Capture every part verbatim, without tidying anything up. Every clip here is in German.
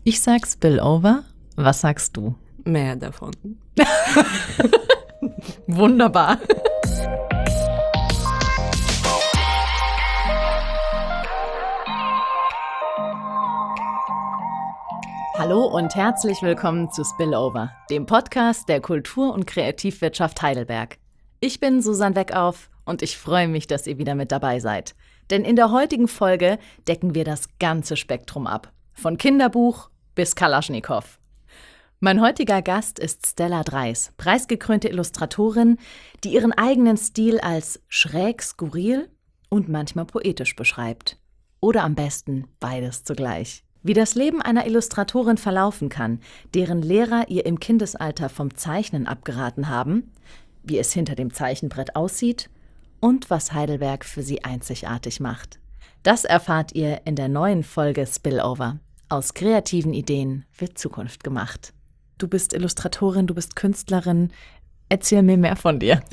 Ich sag Spillover. Was sagst du? Mehr davon. Wunderbar. Hallo und herzlich willkommen zu Spillover, dem Podcast der Kultur- und Kreativwirtschaft Heidelberg. Ich bin Susanne Weckauf und ich freue mich, dass ihr wieder mit dabei seid. Denn in der heutigen Folge decken wir das ganze Spektrum ab. Von Kinderbuch bis Kalaschnikow. Mein heutiger Gast ist Stella Dreis, preisgekrönte Illustratorin, die ihren eigenen Stil als schräg, skurril und manchmal poetisch beschreibt. Oder am besten beides zugleich. Wie das Leben einer Illustratorin verlaufen kann, deren Lehrer ihr im Kindesalter vom Zeichnen abgeraten haben, wie es hinter dem Zeichenbrett aussieht und was Heidelberg für sie einzigartig macht. Das erfahrt ihr in der neuen Folge Spillover. Aus kreativen Ideen wird Zukunft gemacht. Du bist Illustratorin, du bist Künstlerin. Erzähl mir mehr von dir.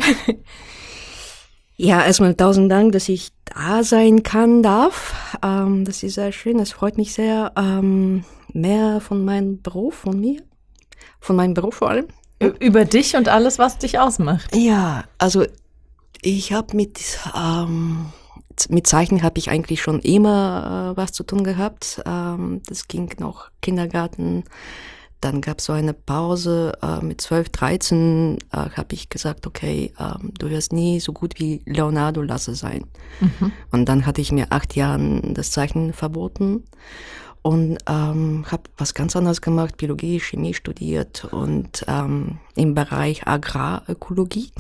Ja, erstmal tausend Dank, dass ich da sein kann, darf. Ähm, das ist sehr schön, das freut mich sehr. Ähm, mehr von meinem Beruf, von mir, von meinem Beruf vor allem. Über dich und alles, was dich ausmacht. Ja, also ich habe mit, ähm, mit Zeichnen habe ich eigentlich schon immer äh, was zu tun gehabt. Ähm, das ging noch Kindergarten. Dann gab es so eine Pause äh, mit zwölf, dreizehn, äh, habe ich gesagt, okay, ähm, du wirst nie so gut wie Leonardo Lasse sein. Mhm. Und dann hatte ich mir acht Jahren das Zeichnen verboten und ähm, habe was ganz anderes gemacht, Biologie, Chemie studiert und ähm, im Bereich Agrarökologie.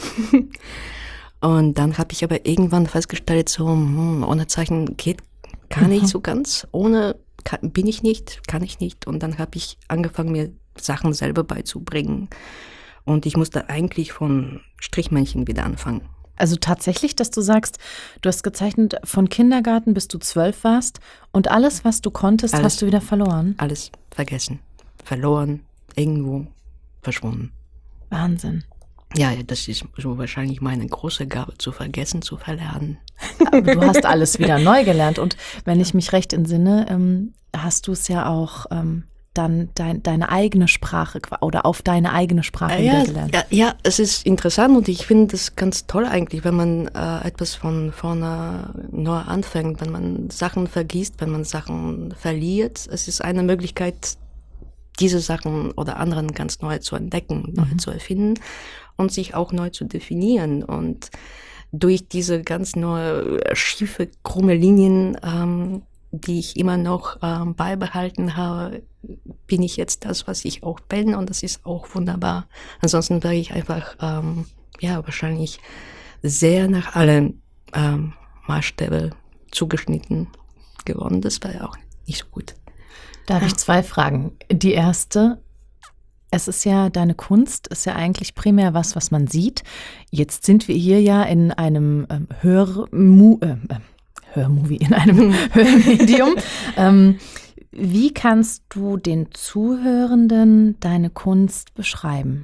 Und dann habe ich aber irgendwann festgestellt, so hm, ohne Zeichnen geht gar nicht mhm. so ganz, ohne Kann, bin ich nicht, kann ich nicht. Und dann habe ich angefangen, mir Sachen selber beizubringen. Und ich musste eigentlich von Strichmännchen wieder anfangen. Also tatsächlich, dass du sagst, du hast gezeichnet von Kindergarten, bis du zwölf warst und alles, was du konntest, alles, hast du wieder verloren? Alles vergessen, verloren, irgendwo verschwunden. Wahnsinn. Ja, das ist so wahrscheinlich meine große Gabe, zu vergessen, zu verlernen. Aber du hast alles wieder neu gelernt und wenn ich mich recht entsinne, ähm, hast du es ja auch ähm, dann dein, deine eigene Sprache oder auf deine eigene Sprache ja, wieder gelernt. Ja, ja, es ist interessant und ich finde das ganz toll eigentlich, wenn man äh, etwas von vorne neu anfängt, wenn man Sachen vergisst, wenn man Sachen verliert. Es ist eine Möglichkeit, diese Sachen oder anderen ganz neu zu entdecken, neu mhm. zu erfinden und sich auch neu zu definieren. Und durch diese ganz neue, schiefe, krumme Linien, ähm, die ich immer noch ähm, beibehalten habe, bin ich jetzt das, was ich auch bin. Und das ist auch wunderbar. Ansonsten wäre ich einfach, ähm, ja, wahrscheinlich sehr nach allen ähm, Maßstäben zugeschnitten geworden. Das wäre auch nicht so gut. Da habe ich zwei Fragen. Die erste, es ist ja, deine Kunst ist ja eigentlich primär was, was man sieht. Jetzt sind wir hier ja in einem ähm, Hörmu äh, Hörmovie, in einem Hörmedium. ähm, wie kannst du den Zuhörenden deine Kunst beschreiben?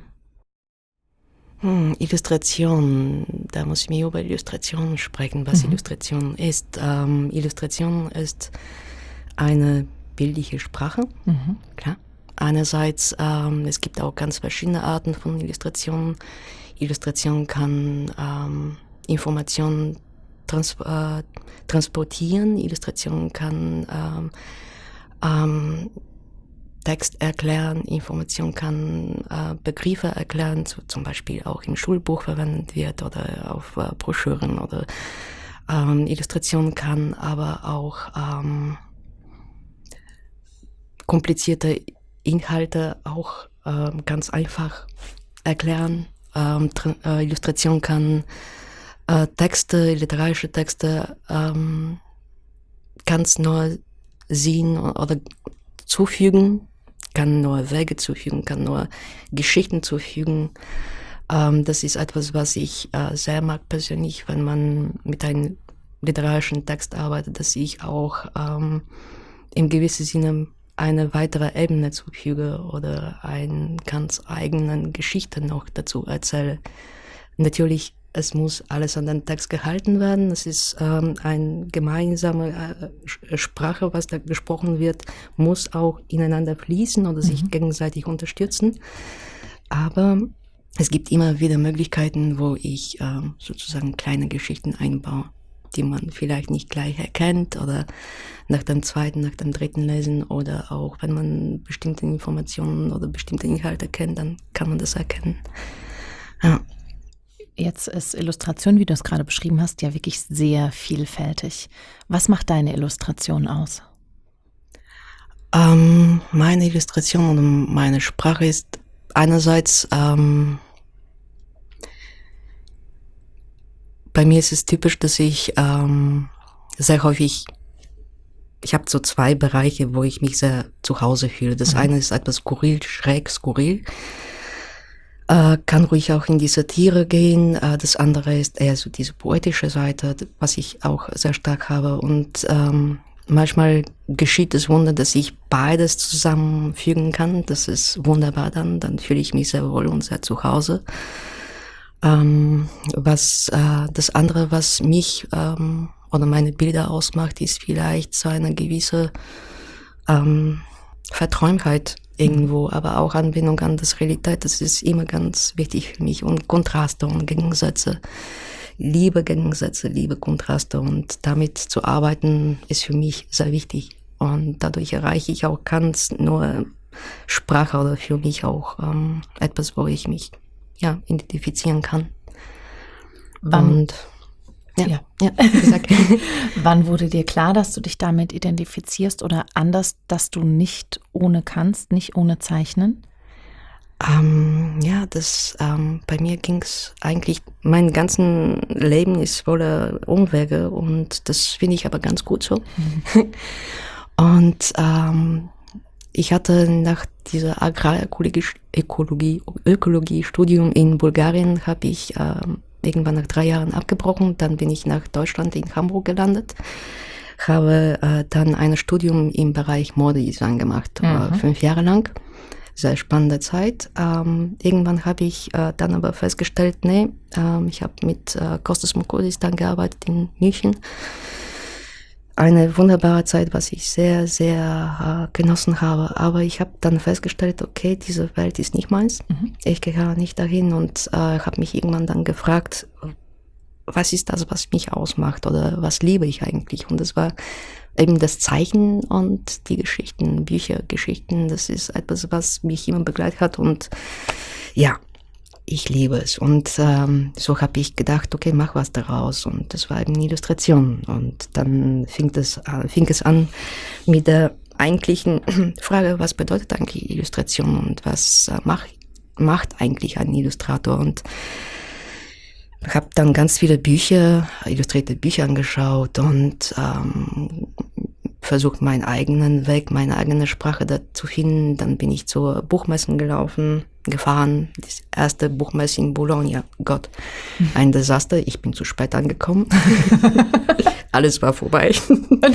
Hm, Illustration, da muss ich mir über Illustration sprechen, was mhm. Illustration ist. Ähm, Illustration ist eine bildliche Sprache, mhm. klar. Einerseits, ähm, es gibt auch ganz verschiedene Arten von Illustrationen. Illustration kann ähm, Informationen trans äh, transportieren. Illustration kann ähm, ähm, Text erklären. Information kann äh, Begriffe erklären, so zum Beispiel auch im Schulbuch verwendet wird oder auf äh, Broschüren. Oder ähm, Illustration kann aber auch ähm, komplizierte Inhalte auch ähm, ganz einfach erklären. Ähm, äh, Illustration kann äh, Texte, literarische Texte ähm, ganz neu sehen oder zufügen, kann nur Wege zufügen, kann nur Geschichten zufügen. Ähm, das ist etwas, was ich äh, sehr mag persönlich, wenn man mit einem literarischen Text arbeitet, dass ich auch ähm, in gewissem Sinne eine weitere Ebene zufüge oder eine ganz eigene Geschichte noch dazu erzähle. Natürlich es muss alles an den Text gehalten werden. Es ist ähm, eine gemeinsame äh, Sprache, was da gesprochen wird, muss auch ineinander fließen oder sich mhm. gegenseitig unterstützen. Aber es gibt immer wieder Möglichkeiten, wo ich äh, sozusagen kleine Geschichten einbaue, die man vielleicht nicht gleich erkennt oder nach dem zweiten, nach dem dritten Lesen oder auch wenn man bestimmte Informationen oder bestimmte Inhalte kennt, dann kann man das erkennen. Ja. Jetzt ist Illustration, wie du es gerade beschrieben hast, ja wirklich sehr vielfältig. Was macht deine Illustration aus? Ähm, meine Illustration und meine Sprache ist einerseits, ähm, bei mir ist es typisch, dass ich ähm, sehr häufig, ich habe so zwei Bereiche, wo ich mich sehr zu Hause fühle. Das mhm. eine ist etwas skurril, schräg skurril. Äh, kann ruhig auch in die Satire gehen. Äh, das andere ist eher so diese poetische Seite, was ich auch sehr stark habe. Und ähm, manchmal geschieht das Wunder, dass ich beides zusammenfügen kann. Das ist wunderbar dann. Dann fühle ich mich sehr wohl und sehr zu Hause. Ähm, was äh, das andere, was mich ähm, oder meine Bilder ausmacht, ist vielleicht so eine gewisse ähm, Verträumtheit irgendwo, aber auch Anbindung an das Realität, das ist immer ganz wichtig für mich. Und Kontraste und Gegensätze, liebe Gegensätze, liebe Kontraste und damit zu arbeiten ist für mich sehr wichtig. Und dadurch erreiche ich auch ganz nur Sprache oder für mich auch ähm, etwas, wo ich mich ja identifizieren kann. Wann, und ja, ja. ja wie gesagt. Wann wurde dir klar, dass du dich damit identifizierst oder anders, dass du nicht ohne kannst, nicht ohne Zeichnen? Ähm, ja, das ähm, bei mir ging es eigentlich, mein ganzes Leben ist voller Umwege und das finde ich aber ganz gut so. Mhm. Und ähm, ich hatte nach dieser Agrarökologie Ökologie Studium in Bulgarien, habe ich ähm, irgendwann nach drei Jahren abgebrochen. Dann bin ich nach Deutschland in Hamburg gelandet, habe äh, dann ein Studium im Bereich Modedesign gemacht, mhm. äh, fünf Jahre lang. Sehr spannende Zeit. Ähm, irgendwann habe ich äh, dann aber festgestellt, nee, äh, ich habe mit äh, Kostas Mokoudis dann gearbeitet in München. Eine wunderbare Zeit, was ich sehr, sehr äh, genossen habe. Aber ich habe dann festgestellt, okay, diese Welt ist nicht meins. Mhm. Ich gehöre nicht dahin und äh, habe mich irgendwann dann gefragt, was ist das, was mich ausmacht oder was liebe ich eigentlich? Und das war eben das Zeichnen und die Geschichten, Bücher, Geschichten. Das ist etwas, was mich immer begleitet hat und ja, ich liebe es. Und ähm, so habe ich gedacht, okay, mach was daraus. Und das war eben eine Illustration. Und dann fing, das, äh, fing es an mit der eigentlichen Frage, was bedeutet eigentlich Illustration und was äh, mach, macht eigentlich ein Illustrator? Und ich habe dann ganz viele Bücher, illustrierte Bücher angeschaut und ähm, versucht, meinen eigenen Weg, meine eigene Sprache da zu finden. Dann bin ich zur Buchmessen gelaufen, gefahren. Das erste Buchmesse in Bologna. Gott, ein Desaster. Ich bin zu spät angekommen. Alles war vorbei. Nein.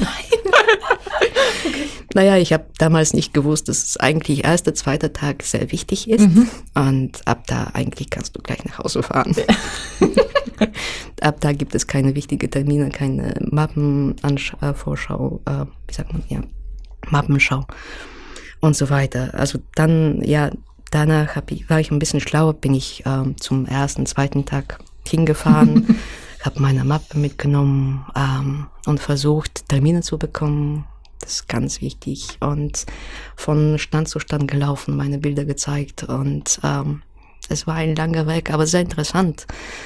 Okay. Naja, ich habe damals nicht gewusst, dass es eigentlich erster, zweiter Tag sehr wichtig ist. Mhm. Und ab da eigentlich kannst du gleich nach Hause fahren. Ja. Ab da gibt es keine wichtigen Termine, keine Mappenvorschau, äh, wie sagt man, ja, Mappenschau und so weiter. Also dann, ja, danach hab ich, war ich ein bisschen schlauer, bin ich ähm, zum ersten, zweiten Tag hingefahren, habe meine Mappe mitgenommen ähm, und versucht, Termine zu bekommen. Das ist ganz wichtig. Und von Stand zu Stand gelaufen, meine Bilder gezeigt. Und ähm, es war ein langer Weg, aber sehr interessant,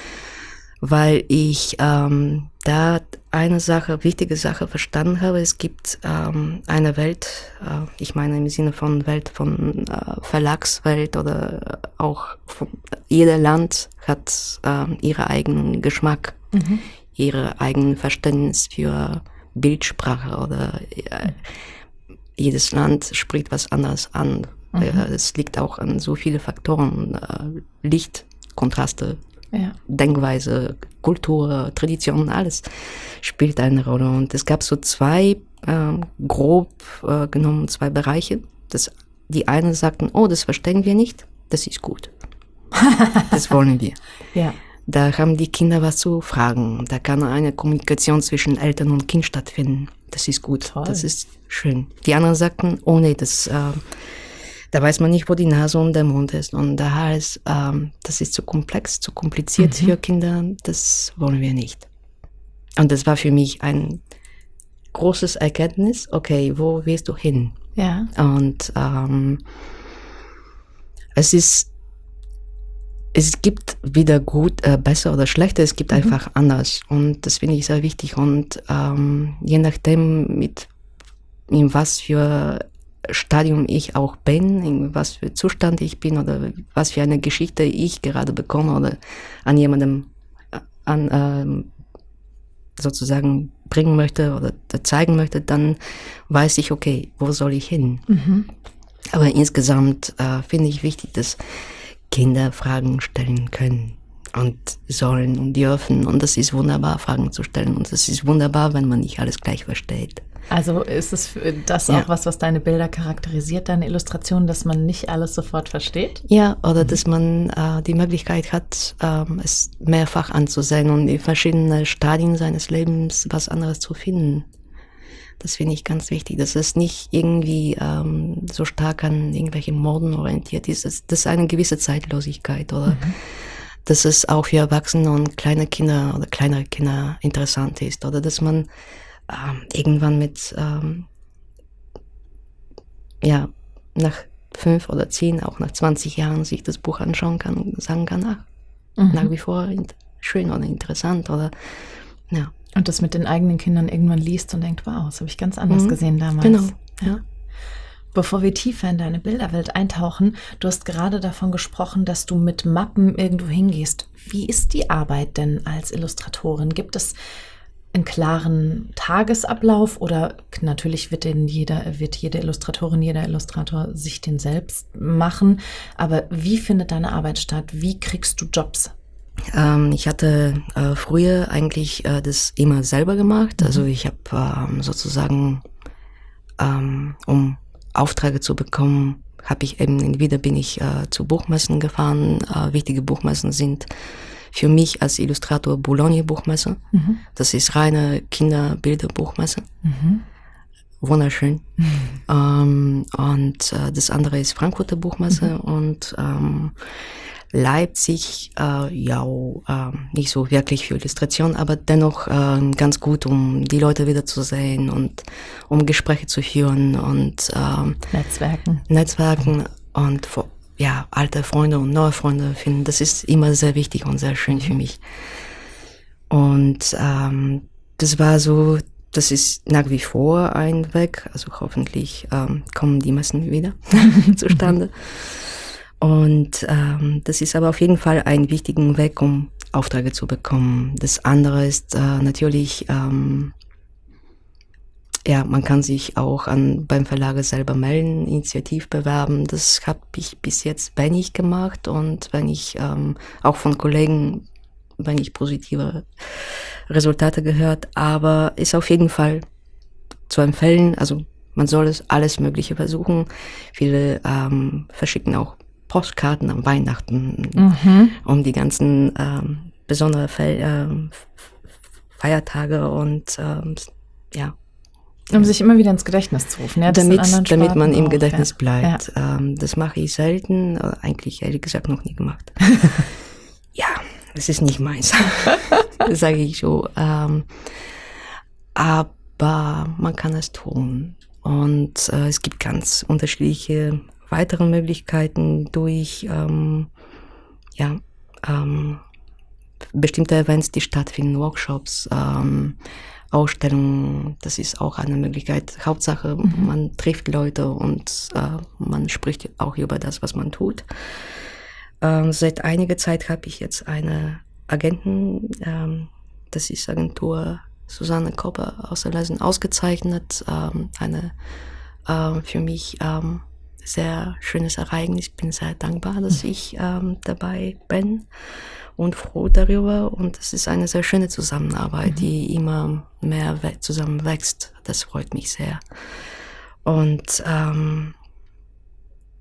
weil ich ähm, da eine Sache, wichtige Sache verstanden habe. Es gibt ähm, eine Welt, äh, ich meine im Sinne von Welt, von äh, Verlagswelt oder auch von, jeder Land hat äh, ihren eigenen Geschmack, mhm. ihre eigenen Verständnis für Bildsprache oder äh, jedes Land spricht was anderes an. Mhm. Äh, es liegt auch an so viele Faktoren, äh, Licht, Kontraste, ja. Denkweise, Kultur, Tradition, alles spielt eine Rolle. Und es gab so zwei, äh, grob äh, genommen, zwei Bereiche. Das, die einen sagten, oh, das verstehen wir nicht, das ist gut. Das wollen wir. Ja. Da haben die Kinder was zu fragen. Da kann eine Kommunikation zwischen Eltern und Kind stattfinden. Das ist gut, Toll. Das ist schön. Die anderen sagten, oh nee, das, äh, da weiß man nicht, wo die Nase und der Mund ist. Und der Hals, äh, das ist zu komplex, zu kompliziert mhm. für Kinder. Das wollen wir nicht. Und das war für mich ein großes Erkenntnis. Okay, wo willst du hin? Ja. Und ähm, es ist Es gibt weder gut, äh, besser oder schlechter, es gibt mhm. einfach anders. Und das finde ich sehr wichtig. Und ähm, je nachdem, mit in was für Stadium ich auch bin, in was für Zustand ich bin oder was für eine Geschichte ich gerade bekomme oder an jemandem an, ähm, sozusagen bringen möchte oder zeigen möchte, dann weiß ich, okay, wo soll ich hin? Mhm. Aber insgesamt äh, finde ich wichtig, dass Kinder Fragen stellen können und sollen und dürfen. Und das ist wunderbar, Fragen zu stellen. Und das ist wunderbar, wenn man nicht alles gleich versteht. Also ist es das ja. auch was, was deine Bilder charakterisiert, deine Illustrationen, dass man nicht alles sofort versteht? Ja, oder mhm. dass man äh, die Möglichkeit hat, ähm, es mehrfach anzusehen und in verschiedenen Stadien seines Lebens was anderes zu finden. Das finde ich ganz wichtig, dass es nicht irgendwie ähm, so stark an irgendwelchen Morden orientiert ist. Das ist eine gewisse Zeitlosigkeit, oder? Mhm. Dass es auch für Erwachsene und kleine Kinder oder kleinere Kinder interessant ist, oder dass man ähm, irgendwann mit, ähm, ja, nach fünf oder zehn, auch nach zwanzig Jahren sich das Buch anschauen kann und sagen kann, ach, mhm. nach wie vor schön oder interessant, oder, ja. Und das mit den eigenen Kindern irgendwann liest und denkt, wow, das habe ich ganz anders mhm. gesehen damals. Genau, ja. Bevor wir tiefer in deine Bilderwelt eintauchen, du hast gerade davon gesprochen, dass du mit Mappen irgendwo hingehst. Wie ist die Arbeit denn als Illustratorin? Gibt es einen klaren Tagesablauf oder natürlich wird den jeder, wird jede Illustratorin, jeder Illustrator sich den selbst machen. Aber wie findet deine Arbeit statt? Wie kriegst du Jobs? Ähm, ich hatte äh, früher eigentlich äh, das immer selber gemacht. Mhm. Also ich habe ähm, sozusagen, ähm, um Aufträge zu bekommen, habe ich eben, entweder bin ich äh, zu Buchmessen gefahren. Äh, wichtige Buchmessen sind für mich als Illustrator Boulogne-Buchmesse. Mhm. Das ist reine Kinderbilderbuchmesse. Mhm. Wunderschön. Mhm. Ähm, und äh, das andere ist Frankfurter Buchmesse mhm. und ähm, Leipzig, äh, ja, äh, nicht so wirklich für Illustration, aber dennoch äh, ganz gut, um die Leute wieder zu sehen und um Gespräche zu führen und äh, Netzwerken. Netzwerken und ja, alte Freunde und neue Freunde finden. Das ist immer sehr wichtig und sehr schön für mich. Und ähm, das war so, das ist nach wie vor ein Weg, also hoffentlich ähm, kommen die Messen wieder zustande. Und ähm, das ist aber auf jeden Fall ein wichtiger Weg, um Aufträge zu bekommen. Das andere ist äh, natürlich, ähm, ja, man kann sich auch an, beim Verlag selber melden, initiativ bewerben. Das habe ich bis jetzt wenig gemacht und wenn ich ähm, auch von Kollegen, wenn ich positive Resultate gehört, aber ist auf jeden Fall zu empfehlen. Also man soll es alles Mögliche versuchen. Viele ähm, verschicken auch Postkarten am Weihnachten, mhm. um die ganzen ähm, besonderen Fe- ähm, Feiertage und ähm, ja. Um ja. sich immer wieder ins Gedächtnis zu rufen, ja, das damit, in damit man im auch, Gedächtnis ja. bleibt. Ja. Ähm, das mache ich selten, eigentlich ehrlich gesagt noch nie gemacht. Ja, das ist nicht meins, das sage ich so. Ähm, aber man kann es tun und äh, es gibt ganz unterschiedliche weitere Möglichkeiten durch ähm, ja, ähm, bestimmte Events, die stattfinden, Workshops, ähm, Ausstellungen, das ist auch eine Möglichkeit. Hauptsache, mhm. man trifft Leute und äh, man spricht auch über das, was man tut. Ähm, seit einiger Zeit habe ich jetzt eine Agentin, ähm, das ist Agentur Susanne Kopper aus der Leisen, ausgezeichnet. Ähm, eine äh, für mich ähm, sehr schönes Ereignis. Ich bin sehr dankbar, dass ich ähm, dabei bin und froh darüber. Und es ist eine sehr schöne Zusammenarbeit, mhm. die immer mehr we- zusammen wächst. Das freut mich sehr. Und ähm,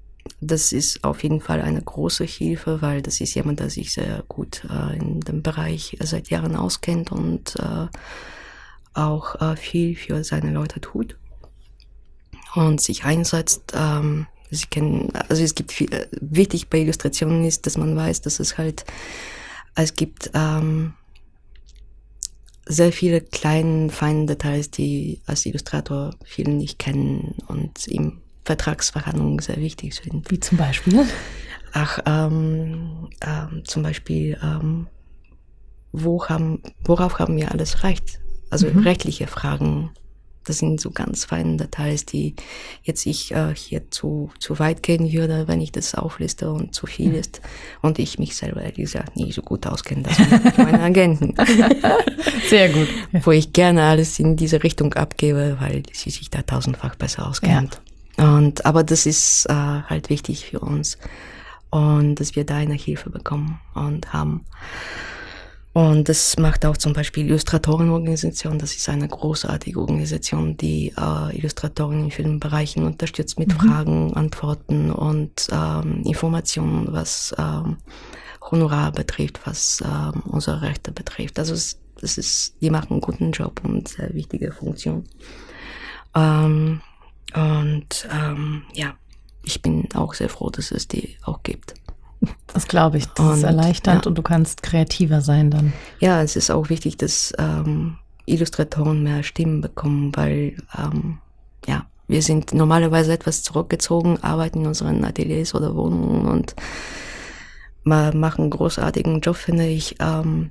das ist auf jeden Fall eine große Hilfe, weil das ist jemand, der sich sehr gut äh, in dem Bereich seit Jahren auskennt und äh, auch äh, viel für seine Leute tut und sich einsetzt. Ähm, sie kennen, also es gibt viel, wichtig bei Illustrationen ist, dass man weiß, dass es halt, es gibt ähm, sehr viele kleine, feine Details, die als Illustrator viele nicht kennen und im Vertragsverhandlungen sehr wichtig sind. Wie zum Beispiel? Ach, ähm, ähm, zum Beispiel, ähm, wo haben, worauf haben wir alles Recht? Also mhm. rechtliche Fragen. Das sind so ganz feine Details, die jetzt ich äh, hier zu, zu weit gehen würde, wenn ich das aufliste und zu viel ist. Und ich mich selber, ehrlich gesagt, nicht so gut auskenne, das sind meine Agenten. Sehr gut. Wo ich gerne alles in diese Richtung abgebe, weil sie sich da tausendfach besser auskennt. Ja. Und, aber das ist äh, halt wichtig für uns. Und dass wir da eine Hilfe bekommen und haben. Und das macht auch zum Beispiel Illustratorenorganisation. Das ist eine großartige Organisation, die äh, Illustratoren in vielen Bereichen unterstützt mit mhm. Fragen, Antworten und ähm, Informationen, was ähm, Honorar betrifft, was ähm, unsere Rechte betrifft. Also es, das ist, die machen einen guten Job und sehr wichtige Funktion. Ähm, und ähm, ja, ich bin auch sehr froh, dass es die auch gibt. Das glaube ich, das und, ist erleichternd ja. und du kannst kreativer sein dann. Ja, es ist auch wichtig, dass ähm, Illustratoren mehr Stimmen bekommen, weil ähm, ja, wir sind normalerweise etwas zurückgezogen, arbeiten in unseren Ateliers oder Wohnungen und machen einen großartigen Job, finde ich. Ähm,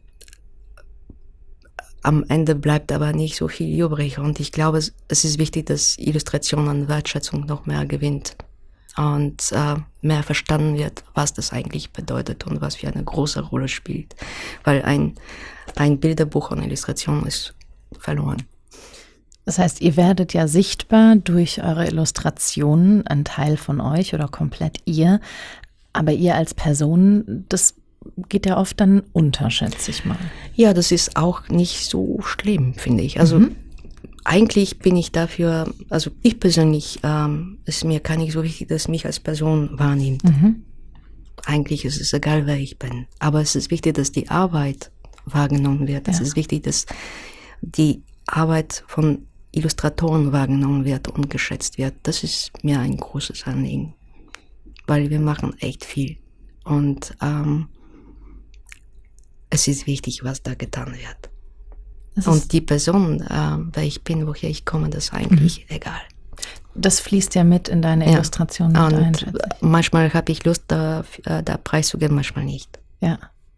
am Ende bleibt aber nicht so viel übrig und ich glaube, es, es ist wichtig, dass Illustration an Wertschätzung noch mehr gewinnt. Und äh, mehr verstanden wird, was das eigentlich bedeutet und was für eine große Rolle spielt. Weil ein, ein Bilderbuch und Illustration ist verloren. Das heißt, ihr werdet ja sichtbar durch eure Illustrationen, ein Teil von euch oder komplett ihr. Aber ihr als Person, das geht ja oft dann unter, schätze ich mal. Ja, das ist auch nicht so schlimm, finde ich. Also mhm. Eigentlich bin ich dafür, also ich persönlich, ähm, ist mir gar nicht so wichtig, dass mich als Person wahrnimmt. Mhm. Eigentlich ist es egal, wer ich bin. Aber es ist wichtig, dass die Arbeit wahrgenommen wird. Ja. Es ist wichtig, dass die Arbeit von Illustratoren wahrgenommen wird und geschätzt wird. Das ist mir ein großes Anliegen. Weil wir machen echt viel. Und ähm, es ist wichtig, was da getan wird. Das und die Person, äh, wer ich bin, woher ich komme, das ist eigentlich mhm. egal. Das fließt ja mit in deine ja. Illustration mit und ein. Manchmal habe ich Lust, da, da preiszugeben, manchmal nicht. Ja.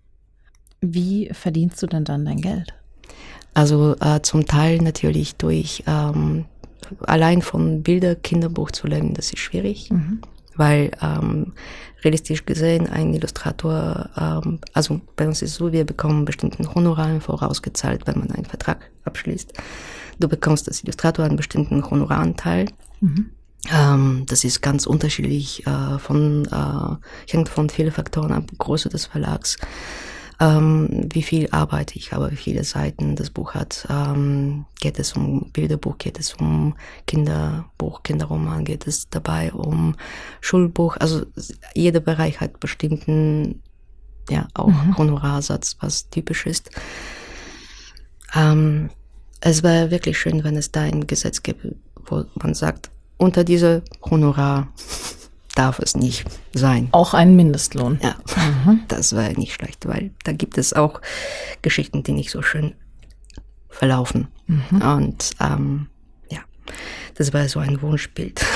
Wie verdienst du denn dann dein Geld? Also äh, zum Teil natürlich durch, ähm, allein von Bilder, Kinderbuch zu leben, das ist schwierig. Mhm. Weil ähm, realistisch gesehen ein Illustrator, ähm, also bei uns ist es so, wir bekommen bestimmten Honoraren vorausgezahlt, wenn man einen Vertrag abschließt. Du bekommst als Illustrator einen bestimmten Honoraranteil. Mhm. Ähm, das ist ganz unterschiedlich, äh, von, äh, hängt von vielen Faktoren ab, Größe des Verlags, ähm, wie viel Arbeit ich habe, wie viele Seiten das Buch hat. Ähm, geht es um Bilderbuch, geht es um Kinderbuch, Kinderroman, geht es dabei um Schulbuch. Also jeder Bereich hat bestimmten, ja, auch mhm. Honorarsatz, was typisch ist. Ähm, es wäre wirklich schön, wenn es da ein Gesetz gäbe, wo man sagt, unter diese Honorar darf es nicht sein. Auch ein Mindestlohn. Ja, mhm. Das wäre nicht schlecht, weil da gibt es auch Geschichten, die nicht so schön verlaufen. Mhm. Und ähm, ja, das war so ein Wunschbild.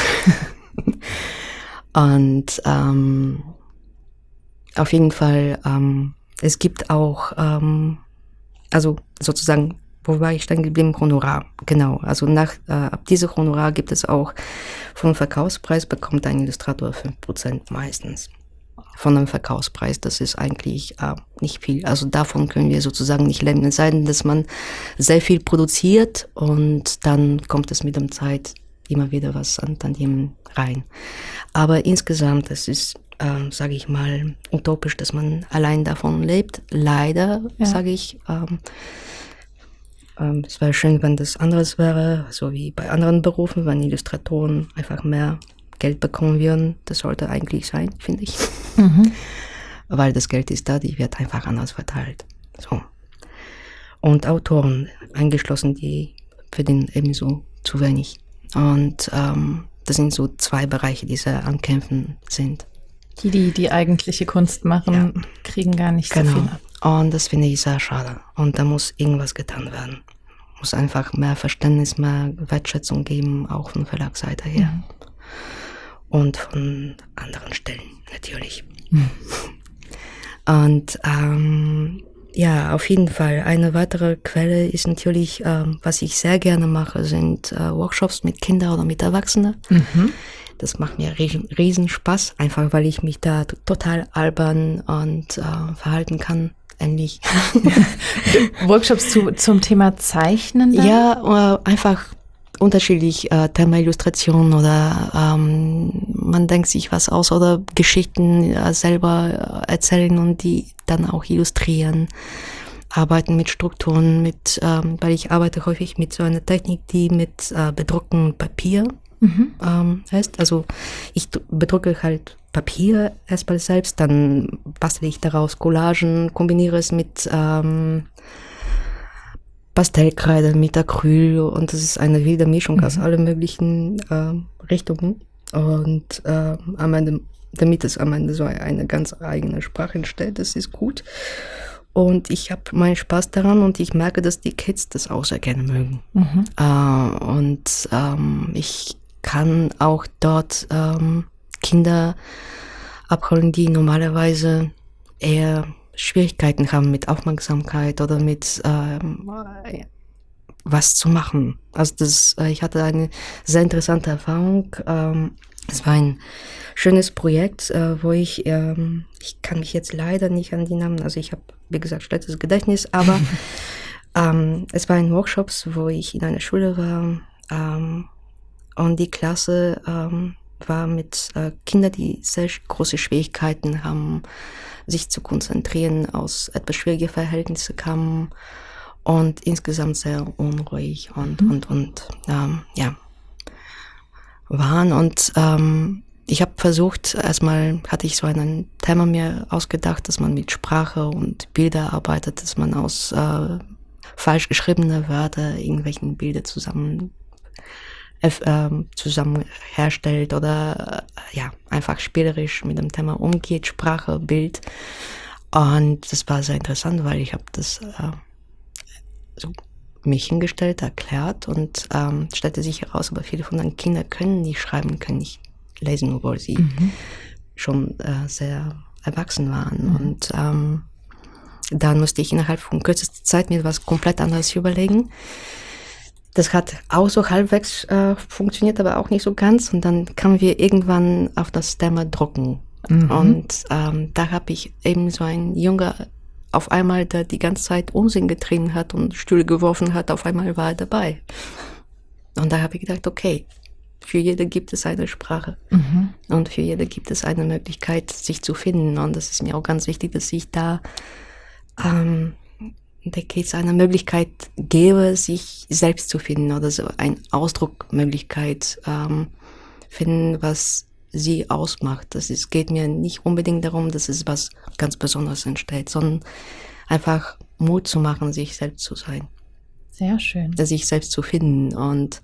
Und ähm, auf jeden Fall, ähm, es gibt auch, ähm, also sozusagen, wo war ich dann geblieben? Honorar, genau. Also nach äh, ab diesem Honorar gibt es auch, vom Verkaufspreis bekommt ein Illustrator fünf Prozent meistens. Von dem Verkaufspreis, das ist eigentlich äh, nicht viel. Also davon können wir sozusagen nicht leben. Es sei denn, dass man sehr viel produziert und dann kommt es mit der Zeit immer wieder was an Tantiemen rein. Aber insgesamt, es ist, äh, sage ich mal, utopisch, dass man allein davon lebt. Leider, ja. sage ich, ähm, Es wäre schön, wenn das anderes wäre, so wie bei anderen Berufen, wenn Illustratoren einfach mehr Geld bekommen würden. Das sollte eigentlich sein, finde ich. Mhm. Weil das Geld ist da, die wird einfach anders verteilt. So. Und Autoren eingeschlossen, die verdienen ebenso zu wenig. Und ähm, das sind so zwei Bereiche, die sehr am Kämpfen sind. Die, die die eigentliche Kunst machen, ja. kriegen gar nicht genau. so viel ab. Und das finde ich sehr schade. Und da muss irgendwas getan werden. Muss einfach mehr Verständnis, mehr Wertschätzung geben, auch von Verlagsseite her. Mhm. Und von anderen Stellen natürlich. Mhm. Und ähm, ja, auf jeden Fall. Eine weitere Quelle ist natürlich, ähm, was ich sehr gerne mache, sind äh, Workshops mit Kindern oder mit Erwachsenen. Mhm. Das macht mir riesen, riesen Spaß, einfach weil ich mich da t- total albern und äh, verhalten kann. Ähnlich. Workshops zu, zum Thema Zeichnen dann? Ja, äh, einfach unterschiedlich, äh, Thema Illustration oder ähm, man denkt sich was aus oder Geschichten äh, selber erzählen und die dann auch illustrieren. Arbeiten mit Strukturen, mit, ähm, weil ich arbeite häufig mit so einer Technik, die mit äh, bedrucktem Papier mhm. ähm, heißt. Also ich bedrucke halt Papier erstmal selbst, dann bastle ich daraus Collagen, kombiniere es mit ähm, Pastellkreide, mit Acryl und das ist eine wilde Mischung mhm. aus allen möglichen äh, Richtungen. Und äh, am Ende, damit es am Ende so eine ganz eigene Sprache entsteht, das ist gut. Und ich habe meinen Spaß daran und ich merke, dass die Kids das auch sehr gerne mögen. Mhm. Äh, und ähm, ich kann auch dort ähm, Kinder abholen, die normalerweise eher Schwierigkeiten haben mit Aufmerksamkeit oder mit ähm, was zu machen. Also das, ich hatte eine sehr interessante Erfahrung. Ähm, es war ein schönes Projekt, äh, wo ich, ähm, ich kann mich jetzt leider nicht an die Namen, also ich habe, wie gesagt, schlechtes Gedächtnis, aber ähm, es war ein Workshop, wo ich in einer Schule war ähm, und die Klasse ähm, war mit äh, Kindern, die sehr große Schwierigkeiten haben, sich zu konzentrieren, aus etwas schwierigen Verhältnissen kamen und insgesamt sehr unruhig und, mhm. und, und, ähm, ja, waren. Und ähm, ich habe versucht, erstmal hatte ich so ein Thema mir ausgedacht, dass man mit Sprache und Bilder arbeitet, dass man aus äh, falsch geschriebenen Wörtern irgendwelchen Bilder zusammen Äh, zusammen herstellt oder äh, ja, einfach spielerisch mit dem Thema umgeht, Sprache, Bild. Und das war sehr interessant, weil ich habe das äh, so mich hingestellt, erklärt und ähm, stellte sich heraus, aber viele von den Kindern können nicht schreiben, können nicht lesen, obwohl sie mhm. schon äh, sehr erwachsen waren. Mhm. Und ähm, dann musste ich innerhalb von kürzester Zeit mir was komplett anderes überlegen. Das hat auch so halbwegs äh, funktioniert, aber auch nicht so ganz. Und dann kamen wir irgendwann auf das Thema Drucken. Mhm. Und ähm, da habe ich eben so einen Junge auf einmal, der die ganze Zeit Unsinn getrieben hat und Stühle geworfen hat, auf einmal war er dabei. Und da habe ich gedacht, okay, für jede gibt es eine Sprache. Mhm. Und für jede gibt es eine Möglichkeit, sich zu finden. Und das ist mir auch ganz wichtig, dass ich da ähm, der Kids eine Möglichkeit gebe, sich selbst zu finden oder so eine Ausdruckmöglichkeit ähm, finden, was sie ausmacht. Das ist, geht mir nicht unbedingt darum, dass es was ganz Besonderes entsteht, sondern einfach Mut zu machen, sich selbst zu sein. Sehr schön. Sich selbst zu finden und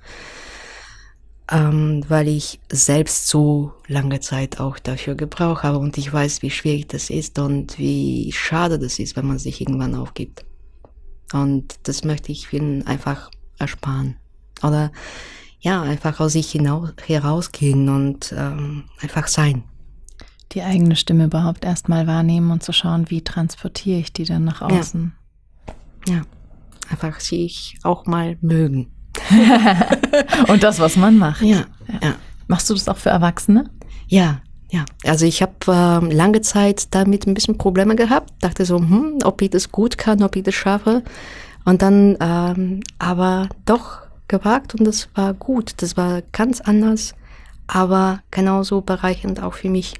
ähm, weil ich selbst so lange Zeit auch dafür gebraucht habe und ich weiß, wie schwierig das ist und wie schade das ist, wenn man sich irgendwann aufgibt. Und das möchte ich vielen einfach ersparen. Oder ja, einfach aus sich hinaus, herausgehen und ähm, einfach sein. Die eigene Stimme überhaupt erstmal wahrnehmen und zu schauen, wie transportiere ich die dann nach außen. Ja, ja. Einfach sich auch mal mögen. Und das, was man macht. Ja, ja. ja. Machst du das auch für Erwachsene? Ja. Ja, also ich habe äh, lange Zeit damit ein bisschen Probleme gehabt, dachte so, hm, ob ich das gut kann, ob ich das schaffe und dann ähm, aber doch gewagt und das war gut, das war ganz anders, aber genauso bereichernd auch für mich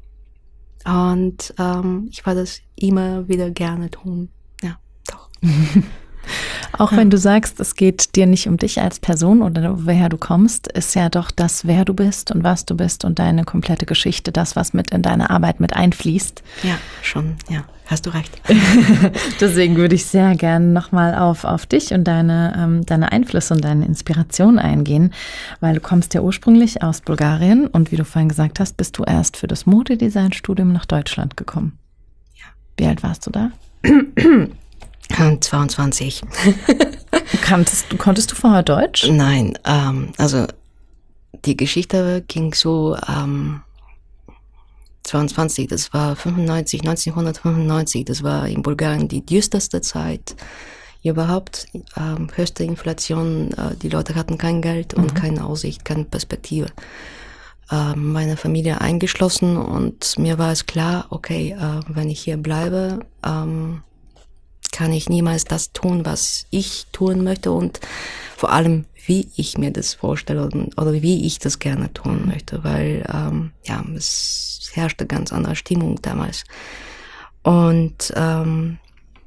und ähm, ich werde das immer wieder gerne tun, ja, doch. Auch wenn du sagst, es geht dir nicht um dich als Person oder woher du kommst, ist ja doch das, wer du bist und was du bist und deine komplette Geschichte, das, was mit in deine Arbeit mit einfließt. Ja, schon, ja, hast du recht. Deswegen würde ich sehr gerne nochmal auf, auf dich und deine, ähm, deine Einflüsse und deine Inspiration eingehen, weil du kommst ja ursprünglich aus Bulgarien und wie du vorhin gesagt hast, bist du erst für das Modedesign-Studium nach Deutschland gekommen. Ja. Wie alt warst du da? zweiundzwanzig. Kanntest du, konntest du vorher Deutsch? Nein, ähm, also die Geschichte ging so, ähm, zweiundzwanzig, das war fünfundneunzig, neunzehnhundertfünfundneunzig, das war in Bulgarien die düsterste Zeit überhaupt, ähm, höchste Inflation, äh, die Leute hatten kein Geld und mhm. keine Aussicht, keine Perspektive. Äh, meine Familie eingeschlossen und mir war es klar, okay, äh, wenn ich hier bleibe, ähm, kann ich niemals das tun, was ich tun möchte und vor allem, wie ich mir das vorstelle oder wie ich das gerne tun möchte, weil ähm, ja, es herrschte ganz andere Stimmung damals. Und ähm,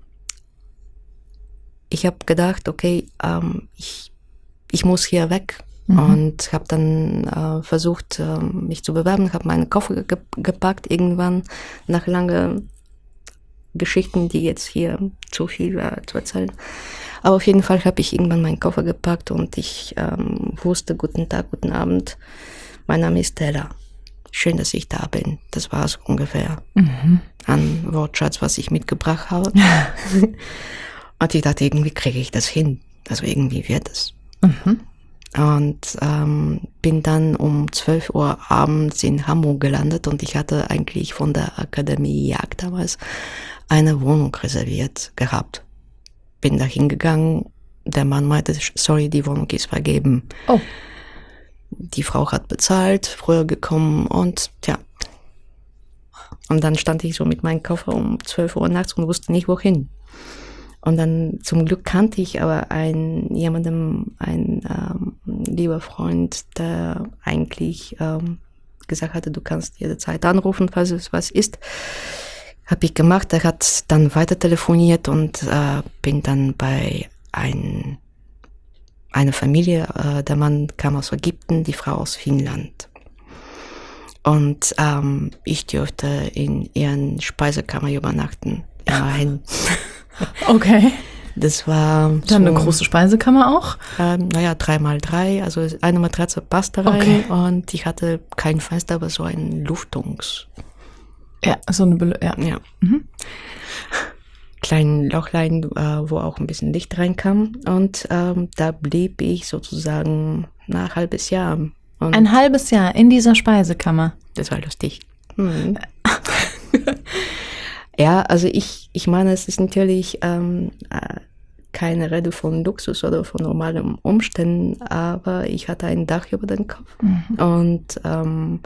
ich habe gedacht, okay, ähm, ich, ich muss hier weg. Mhm. Und habe dann äh, versucht, äh, mich zu bewerben, habe meinen Koffer ge- gepackt irgendwann nach langen Geschichten, die jetzt hier zu viel äh, zu erzählen. Aber auf jeden Fall habe ich irgendwann meinen Koffer gepackt und ich ähm, wusste, guten Tag, guten Abend, mein Name ist Stella. Schön, dass ich da bin. Das war es ungefähr mhm. an Wortschatz, was ich mitgebracht habe. Und ich dachte, irgendwie kriege ich das hin. Also irgendwie wird es. Mhm. Und ähm, bin dann um zwölf Uhr abends in Hamburg gelandet und ich hatte eigentlich von der Akademie Jagd damals eine Wohnung reserviert gehabt. Bin da hingegangen, der Mann meinte, sorry, die Wohnung ist vergeben. Oh. Die Frau hat bezahlt, früher gekommen und ja. Und dann stand ich so mit meinem Koffer um zwölf Uhr nachts und wusste nicht, wohin. Und dann zum Glück kannte ich aber einen, jemanden, ein ähm, lieber Freund, der eigentlich ähm, gesagt hatte, du kannst jederzeit anrufen, falls es was ist. Habe ich gemacht, er hat dann weiter telefoniert und äh, bin dann bei ein, einer Familie, äh, der Mann kam aus Ägypten, die Frau aus Finnland. Und ähm, ich durfte in ihren Speisekammer übernachten, immerhin. Okay. Das war dann so, eine große Speisekammer auch? Ähm, naja, drei mal drei, also eine Matratze passte rein okay. Und ich hatte kein Fenster, aber so ein Luftungs... Ja, so eine Bel- ja. ja. Mhm. Kleinen Lochlein, äh, wo auch ein bisschen Licht reinkam. Und ähm, da blieb ich sozusagen nach ein halbes Jahr. Und ein halbes Jahr in dieser Speisekammer? Das war lustig. Mhm. Ja, also ich, ich meine, es ist natürlich ähm, äh, keine Rede von Luxus oder von normalen Umständen, aber ich hatte ein Dach über den Kopf. Mhm. Und ähm,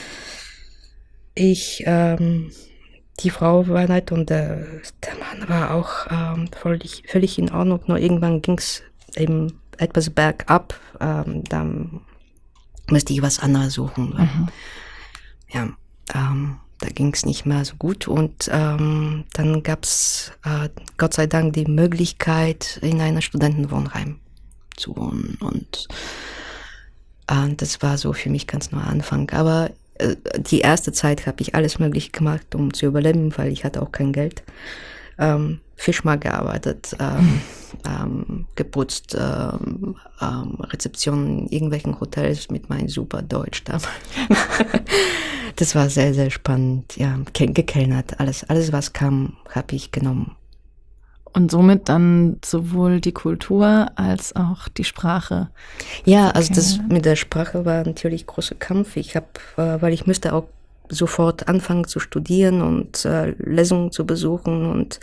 ich, ähm, die Frau war nett und der, der Mann war auch ähm, völlig, völlig in Ordnung. Nur irgendwann ging es eben etwas bergab. Ähm, dann musste ich was anderes suchen. Mhm. Ja, ähm, da ging es nicht mehr so gut. Und ähm, dann gab es äh, Gott sei Dank die Möglichkeit, in einer Studentenwohnheim zu wohnen. Und äh, das war so für mich ganz neuer Anfang. Aber die erste Zeit habe ich alles Mögliche gemacht, um zu überleben, weil ich hatte auch kein Geld. Ähm, Fischmarkt gearbeitet, ähm, ähm, geputzt, ähm, ähm, Rezeption in irgendwelchen Hotels mit meinem super Deutsch damals. Das war sehr, sehr spannend. Ja, gekellnert, alles, alles was kam, habe ich genommen. Und somit dann sowohl die Kultur als auch die Sprache. Ja, also das mit der Sprache war natürlich großer Kampf. Ich habe, äh, weil ich müsste auch sofort anfangen zu studieren und äh, Lesungen zu besuchen und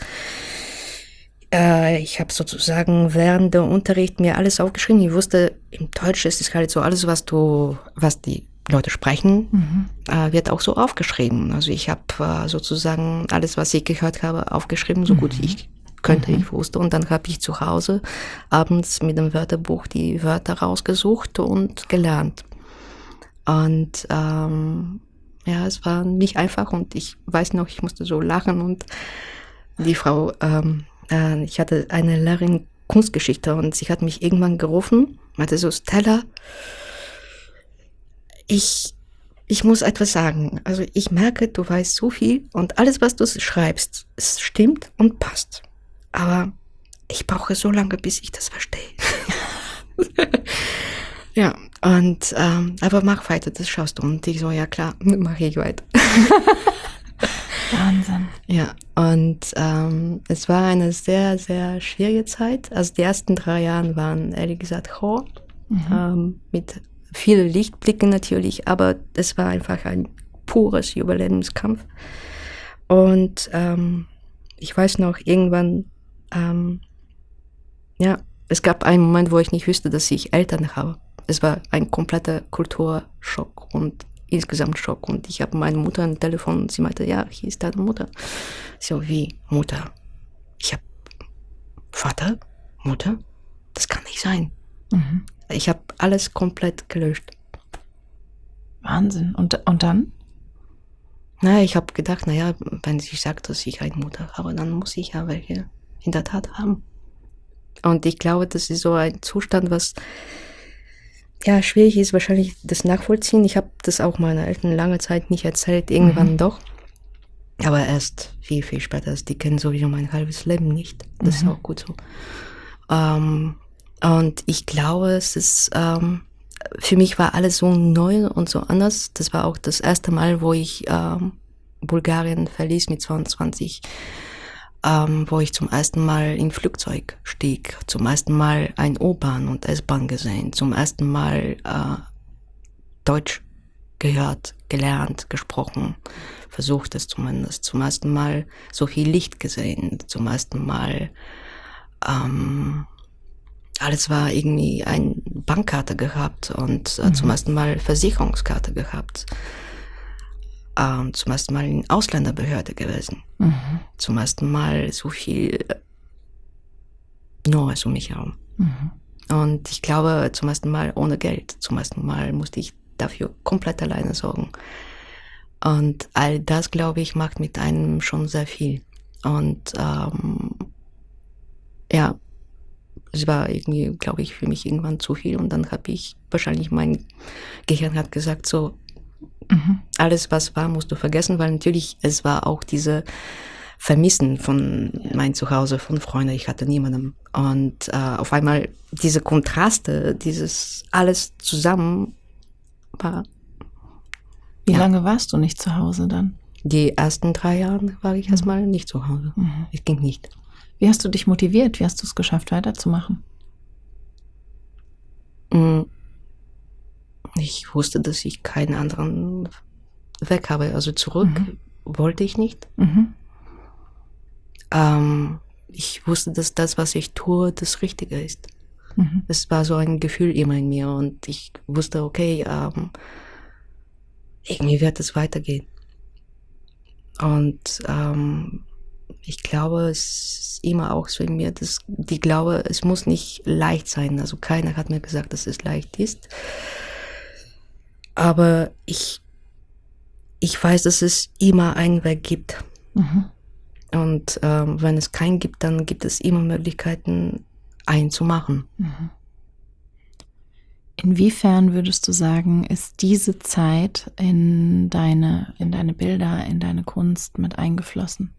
äh, ich habe sozusagen während der Unterricht mir alles aufgeschrieben. Ich wusste, im Deutsch ist es halt so alles, was du, was die Leute sprechen, mhm. äh, wird auch so aufgeschrieben. Also ich habe äh, sozusagen alles, was ich gehört habe, aufgeschrieben, so mhm. gut ich könnte, mhm. ich wusste. Und dann habe ich zu Hause abends mit dem Wörterbuch die Wörter rausgesucht und gelernt. Und ähm, ja, es war nicht einfach und ich weiß noch, ich musste so lachen und die Frau, ähm, äh, ich hatte eine Lehrerin Kunstgeschichte und sie hat mich irgendwann gerufen, meinte so, Stella, ich, ich muss etwas sagen. Also ich merke, du weißt so viel und alles, was du schreibst, es stimmt und passt. Aber ich brauche so lange, bis ich das verstehe. Ja, und ähm, aber mach weiter, das schaust du. Und ich so, ja klar, mache ich weiter. Wahnsinn. Ja, und ähm, es war eine sehr, sehr schwierige Zeit. Also die ersten drei Jahre waren ehrlich gesagt Horror, mhm. ähm, mit vielen Lichtblicken natürlich, aber es war einfach ein pures Überlebenskampf. Und ähm, ich weiß noch, irgendwann, ähm, ja, es gab einen Moment, wo ich nicht wusste, dass ich Eltern habe. Es war ein kompletter Kulturschock und insgesamt Schock. Und ich habe meine Mutter am Telefon und sie meinte, ja, hier ist deine Mutter. So, wie Mutter? Ich habe Vater? Mutter? Das kann nicht sein. Mhm. Ich habe alles komplett gelöscht. Wahnsinn. Und, und dann? Na, ich habe gedacht, naja, wenn sie sagt, dass ich eine Mutter habe, dann muss ich ja welche in der Tat haben. Und ich glaube, das ist so ein Zustand, was ja schwierig ist, wahrscheinlich das nachvollziehen. Ich habe das auch meinen Eltern lange Zeit nicht erzählt, irgendwann mhm. doch. Aber erst viel, viel später. Die kennen sowieso mein halbes Leben nicht. Das mhm. ist auch gut so. Ähm, und ich glaube, es ist, ähm, für mich war alles so neu und so anders. Das war auch das erste Mal, wo ich ähm, Bulgarien verließ mit zweiundzwanzig. Ähm, wo ich zum ersten Mal im Flugzeug stieg, zum ersten Mal ein U-Bahn und S-Bahn gesehen, zum ersten Mal äh, Deutsch gehört, gelernt, gesprochen, versucht es zumindest, zum ersten Mal so viel Licht gesehen, zum ersten Mal ähm, alles war irgendwie eine Bankkarte gehabt und äh, mhm. zum ersten Mal Versicherungskarte gehabt. Ähm, zum ersten Mal in Ausländerbehörde gewesen. Mhm. Zum ersten Mal so viel Neues um mich herum. Mhm. Und ich glaube, zum ersten Mal ohne Geld. Zum ersten Mal musste ich dafür komplett alleine sorgen. Und all das, glaube ich, macht mit einem schon sehr viel. Und ähm, ja, es war irgendwie, glaube ich, für mich irgendwann zu viel. Und dann habe ich, wahrscheinlich mein Gehirn hat gesagt, so, mhm. alles, was war, musst du vergessen, weil natürlich, es war auch diese Vermissen von meinem Zuhause, von Freunden, ich hatte niemanden. Und äh, auf einmal diese Kontraste, dieses alles zusammen war. Wie ja. lange warst du nicht zu Hause dann? Die ersten drei Jahre war ich mhm. erstmal nicht zu Hause. Mhm. Es ging nicht. Wie hast du dich motiviert? Wie hast du es geschafft, weiterzumachen? Mhm. Ich wusste, dass ich keinen anderen Weg habe. Also zurück mhm. wollte ich nicht. Mhm. Ähm, ich wusste, dass das, was ich tue, das Richtige ist. Mhm. Es war so ein Gefühl immer in mir und ich wusste, okay, ähm, irgendwie wird es weitergehen. Und ähm, ich glaube, es ist immer auch so in mir, dass die glaube, es muss nicht leicht sein. Also keiner hat mir gesagt, dass es leicht ist. Aber ich, ich weiß, dass es immer einen Weg gibt. Mhm. Und ähm, wenn es keinen gibt, dann gibt es immer Möglichkeiten, einen zu machen. Mhm. Inwiefern würdest du sagen, ist diese Zeit in deine, in deine Bilder, in deine Kunst mit eingeflossen?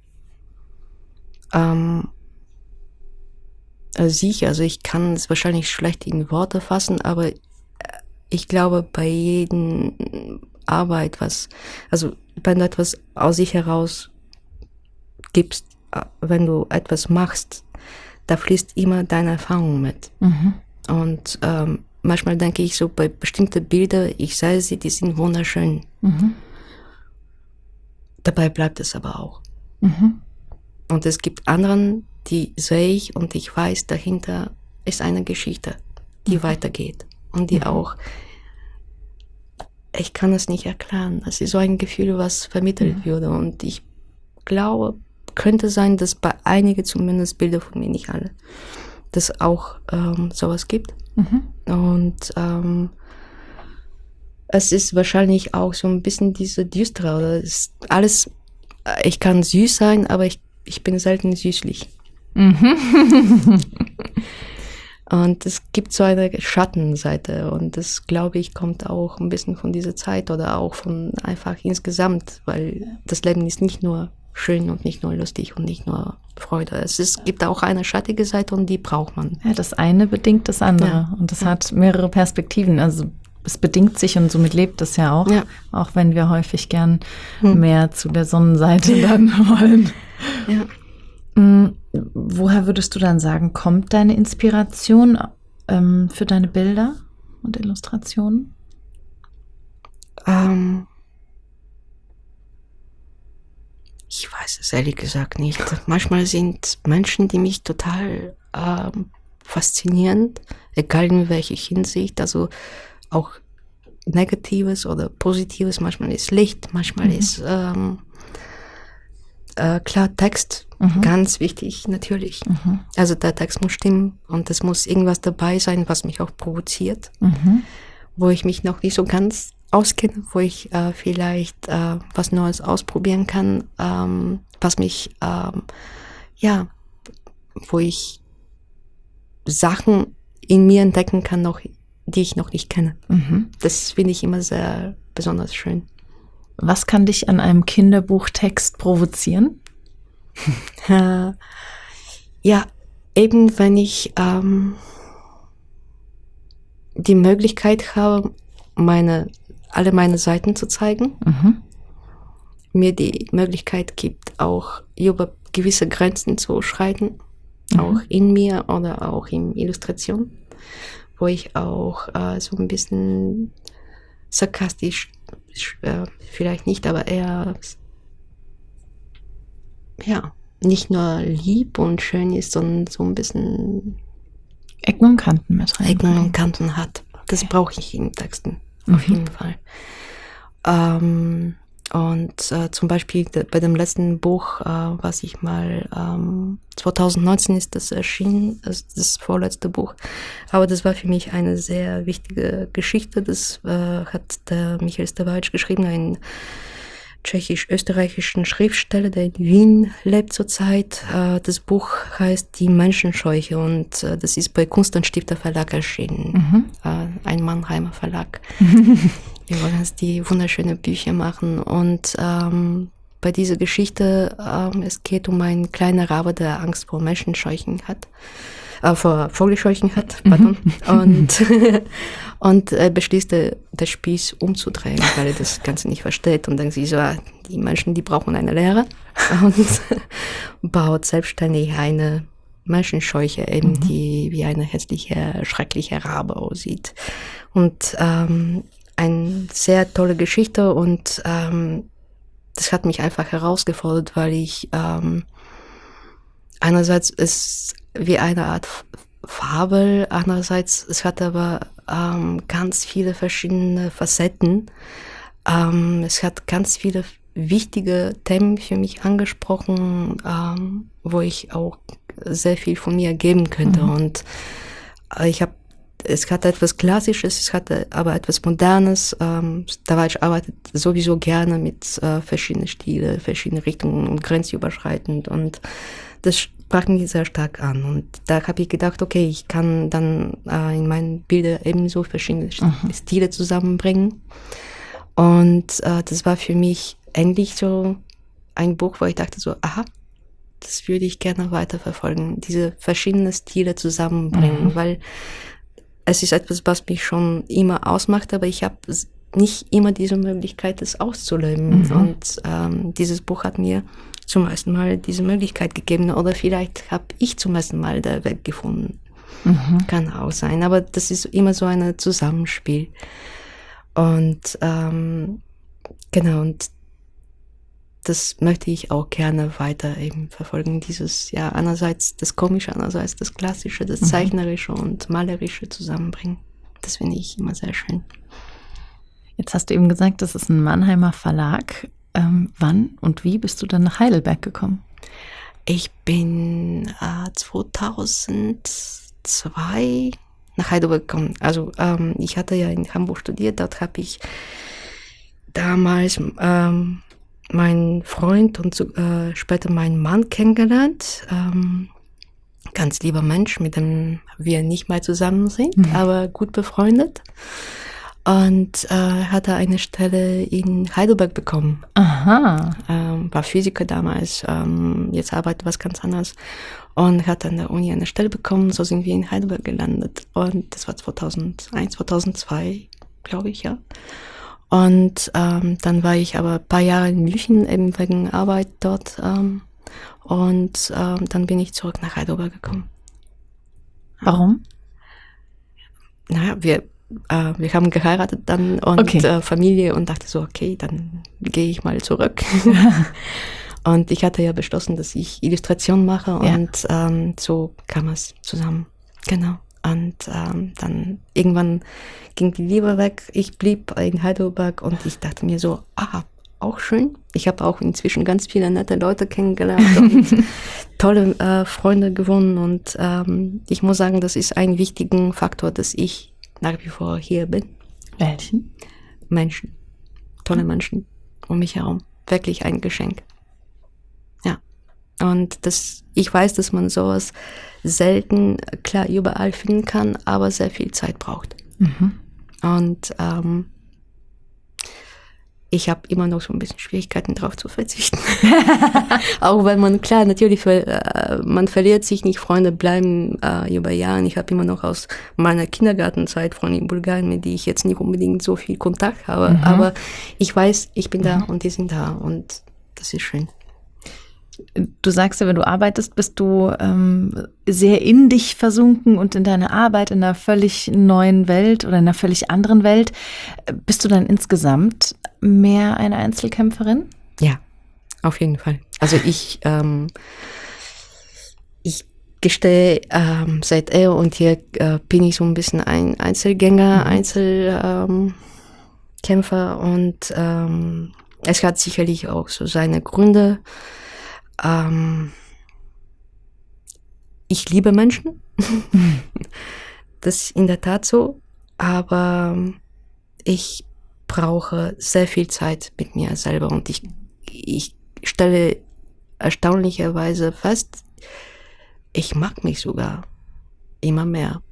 Ähm, also sicher, also ich kann es wahrscheinlich schlecht in Worte fassen, aber ich glaube, bei jedem Arbeit, was, also wenn du etwas aus sich heraus gibst, wenn du etwas machst, da fließt immer deine Erfahrung mit. Mhm. Und ähm, manchmal denke ich so, bei bestimmten Bildern, ich sehe sie, die sind wunderschön. Mhm. Dabei bleibt es aber auch. Mhm. Und es gibt anderen, die sehe ich und ich weiß, dahinter ist eine Geschichte, die mhm. weitergeht. Und die mhm. auch, ich kann es nicht erklären. Es ist so ein Gefühl, was vermittelt mhm. wurde. Und ich glaube, könnte sein, dass bei einigen zumindest Bilder von mir, nicht alle, dass auch ähm, sowas gibt. Mhm. Und ähm, es ist wahrscheinlich auch so ein bisschen diese düstere, oder ist alles, ich kann süß sein, aber ich, ich bin selten süßlich. Mhm. Und es gibt so eine Schattenseite und das, glaube ich, kommt auch ein bisschen von dieser Zeit oder auch von einfach insgesamt, weil das Leben ist nicht nur schön und nicht nur lustig und nicht nur Freude. Es ist, gibt auch eine schattige Seite und die braucht man. Ja, das eine bedingt das andere ja. und das ja. hat mehrere Perspektiven. Also es bedingt sich und somit lebt es ja auch, ja. auch wenn wir häufig gern hm. mehr zu der Sonnenseite dann wollen. Ja. Mhm. Woher würdest du dann sagen, kommt deine Inspiration ähm, für deine Bilder und Illustrationen? Ähm, ich weiß es ehrlich gesagt nicht. Manchmal sind Menschen, die mich total ähm, faszinieren, egal in welcher Hinsicht, also auch Negatives oder Positives, manchmal ist Licht, manchmal mhm. ist ähm, äh, klar Text, mhm. ganz wichtig natürlich. Mhm. Also der Text muss stimmen und es muss irgendwas dabei sein, was mich auch provoziert, mhm. wo ich mich noch nicht so ganz auskenne, wo ich äh, vielleicht äh, was Neues ausprobieren kann, ähm, was mich, ähm, ja, wo ich Sachen in mir entdecken kann, noch, die ich noch nicht kenne. Mhm. Das finde ich immer sehr besonders schön. Was kann dich an einem Kinderbuchtext provozieren? äh, ja, eben wenn ich ähm, die Möglichkeit habe, meine, alle meine Seiten zu zeigen, mhm. mir die Möglichkeit gibt, auch über gewisse Grenzen zu schreiten, mhm. auch in mir oder auch in Illustration, wo ich auch äh, so ein bisschen sarkastisch, äh, vielleicht nicht, aber eher ja, nicht nur lieb und schön ist, sondern so ein bisschen Ecken und Kanten mit rein. Ecken und Kanten hat. Das okay. brauche ich in Texten, mhm. auf jeden Fall. Ähm, und äh, zum Beispiel de, bei dem letzten Buch, äh, was ich mal, ähm, zwanzig neunzehn ist das erschienen, das, das vorletzte Buch, aber das war für mich eine sehr wichtige Geschichte. Das äh, hat der Michael Stawarz geschrieben, ein tschechisch-österreichischen Schriftsteller, der in Wien lebt zurzeit. Das Buch heißt Die Menschenscheuche und das ist bei Kunst und Stifter Verlag erschienen. Mhm. Ein Mannheimer Verlag. Wir wollen jetzt die wunderschöne Bücher machen und ähm, bei dieser Geschichte, ähm, es geht um einen kleinen Rabe, der Angst vor Menschenscheuchen hat. Äh, vor Vogelscheuchen hat, pardon. Mhm. Und, und er beschließt, der, der Spieß umzudrehen, weil er das Ganze nicht versteht. Und dann sieht so, ah, die Menschen, die brauchen eine Lehre. Und baut selbstständig eine Menschenscheuche, eben, mhm. die wie eine hässliche, schreckliche Rabe aussieht. Und ähm, eine sehr tolle Geschichte und ähm, das hat mich einfach herausgefordert, weil ich ähm, einerseits ist wie eine Art Fabel, andererseits es hat aber ähm, ganz viele verschiedene Facetten. Ähm, es hat ganz viele wichtige Themen für mich angesprochen, ähm, wo ich auch sehr viel von mir geben könnte. Mhm. Und äh, ich habe es hatte etwas Klassisches, es hatte aber etwas Modernes. Ähm, Stawarz arbeitet sowieso gerne mit äh, verschiedenen Stilen, verschiedenen Richtungen und grenzüberschreitend. Und das sprach mich sehr stark an. Und da habe ich gedacht, okay, ich kann dann äh, in meinen Bildern ebenso verschiedene mhm. Stile zusammenbringen. Und äh, das war für mich endlich so ein Buch, wo ich dachte so, aha, das würde ich gerne weiterverfolgen. Diese verschiedenen Stile zusammenbringen, mhm. weil es ist etwas, was mich schon immer ausmacht, aber ich habe nicht immer diese Möglichkeit, es auszuleben. Mhm. Und ähm, dieses Buch hat mir zum ersten Mal diese Möglichkeit gegeben. Oder vielleicht habe ich zum ersten Mal der Weg gefunden. Mhm. Kann auch sein. Aber das ist immer so ein Zusammenspiel. Und ähm, genau, und das möchte ich auch gerne weiter eben verfolgen. Dieses, ja, einerseits das Komische, andererseits das Klassische, das Zeichnerische mhm. und Malerische zusammenbringen. Das finde ich immer sehr schön. Jetzt hast du eben gesagt, das ist ein Mannheimer Verlag. Ähm, wann und wie bist du dann nach Heidelberg gekommen? Ich bin äh, zweitausendzwei nach Heidelberg gekommen. Also ähm, ich hatte ja in Hamburg studiert, dort habe ich damals ähm, meinen Freund und äh, später meinen Mann kennengelernt. Ähm, ganz lieber Mensch, mit dem wir nicht mal zusammen sind, Mhm. aber gut befreundet. Und äh, hatte eine Stelle in Heidelberg bekommen. Aha. Ähm, war Physiker damals, ähm, jetzt arbeitet was ganz anderes. Und hat an der Uni eine Stelle bekommen, so sind wir in Heidelberg gelandet. Und das war zweitausendeins, zweitausendzwei, glaube ich, ja. Und ähm, dann war ich aber ein paar Jahre in München, eben wegen Arbeit dort. Ähm, und ähm, dann bin ich zurück nach Heidelberg gekommen. Warum? Naja, wir, äh, wir haben geheiratet dann und Okay. äh, Familie und dachte so, okay, dann gehe ich mal zurück. Und ich hatte ja beschlossen, dass ich Illustration mache Ja. und ähm, so kam es zusammen. Genau. Und ähm, dann irgendwann ging die Liebe weg. Ich blieb in Heidelberg und ich dachte mir so, ah, auch schön. Ich habe auch inzwischen ganz viele nette Leute kennengelernt und tolle äh, Freunde gewonnen. Und ähm, ich muss sagen, das ist ein wichtiger Faktor, dass ich nach wie vor hier bin. Welchen? Menschen, tolle Menschen um mich herum. Wirklich ein Geschenk. Ja. Und das, ich weiß, dass man sowas selten, klar, überall finden kann, aber sehr viel Zeit braucht. Mhm. Und ähm, ich habe immer noch so ein bisschen Schwierigkeiten drauf zu verzichten. Auch weil man, klar, natürlich, äh, man verliert sich nicht, Freunde bleiben äh, über Jahre. Ich habe immer noch aus meiner Kindergartenzeit Freunde in Bulgarien, mit die ich jetzt nicht unbedingt so viel Kontakt habe. Mhm. Aber ich weiß, ich bin da Mhm. und die sind da und das ist schön. Du sagst ja, wenn du arbeitest, bist du ähm, sehr in dich versunken und in deine Arbeit in einer völlig neuen Welt oder in einer völlig anderen Welt. Bist du dann insgesamt mehr eine Einzelkämpferin? Ja, auf jeden Fall. Also ich, ähm, ich gestehe, ähm, seit er und hier äh, bin ich so ein bisschen ein Einzelgänger, Mhm. Einzelkämpfer ähm, und ähm, es hat sicherlich auch so seine Gründe. Ähm, ich liebe Menschen, das ist in der Tat so, aber ich brauche sehr viel Zeit mit mir selber und ich, ich stelle erstaunlicherweise fest, ich mag mich sogar immer mehr.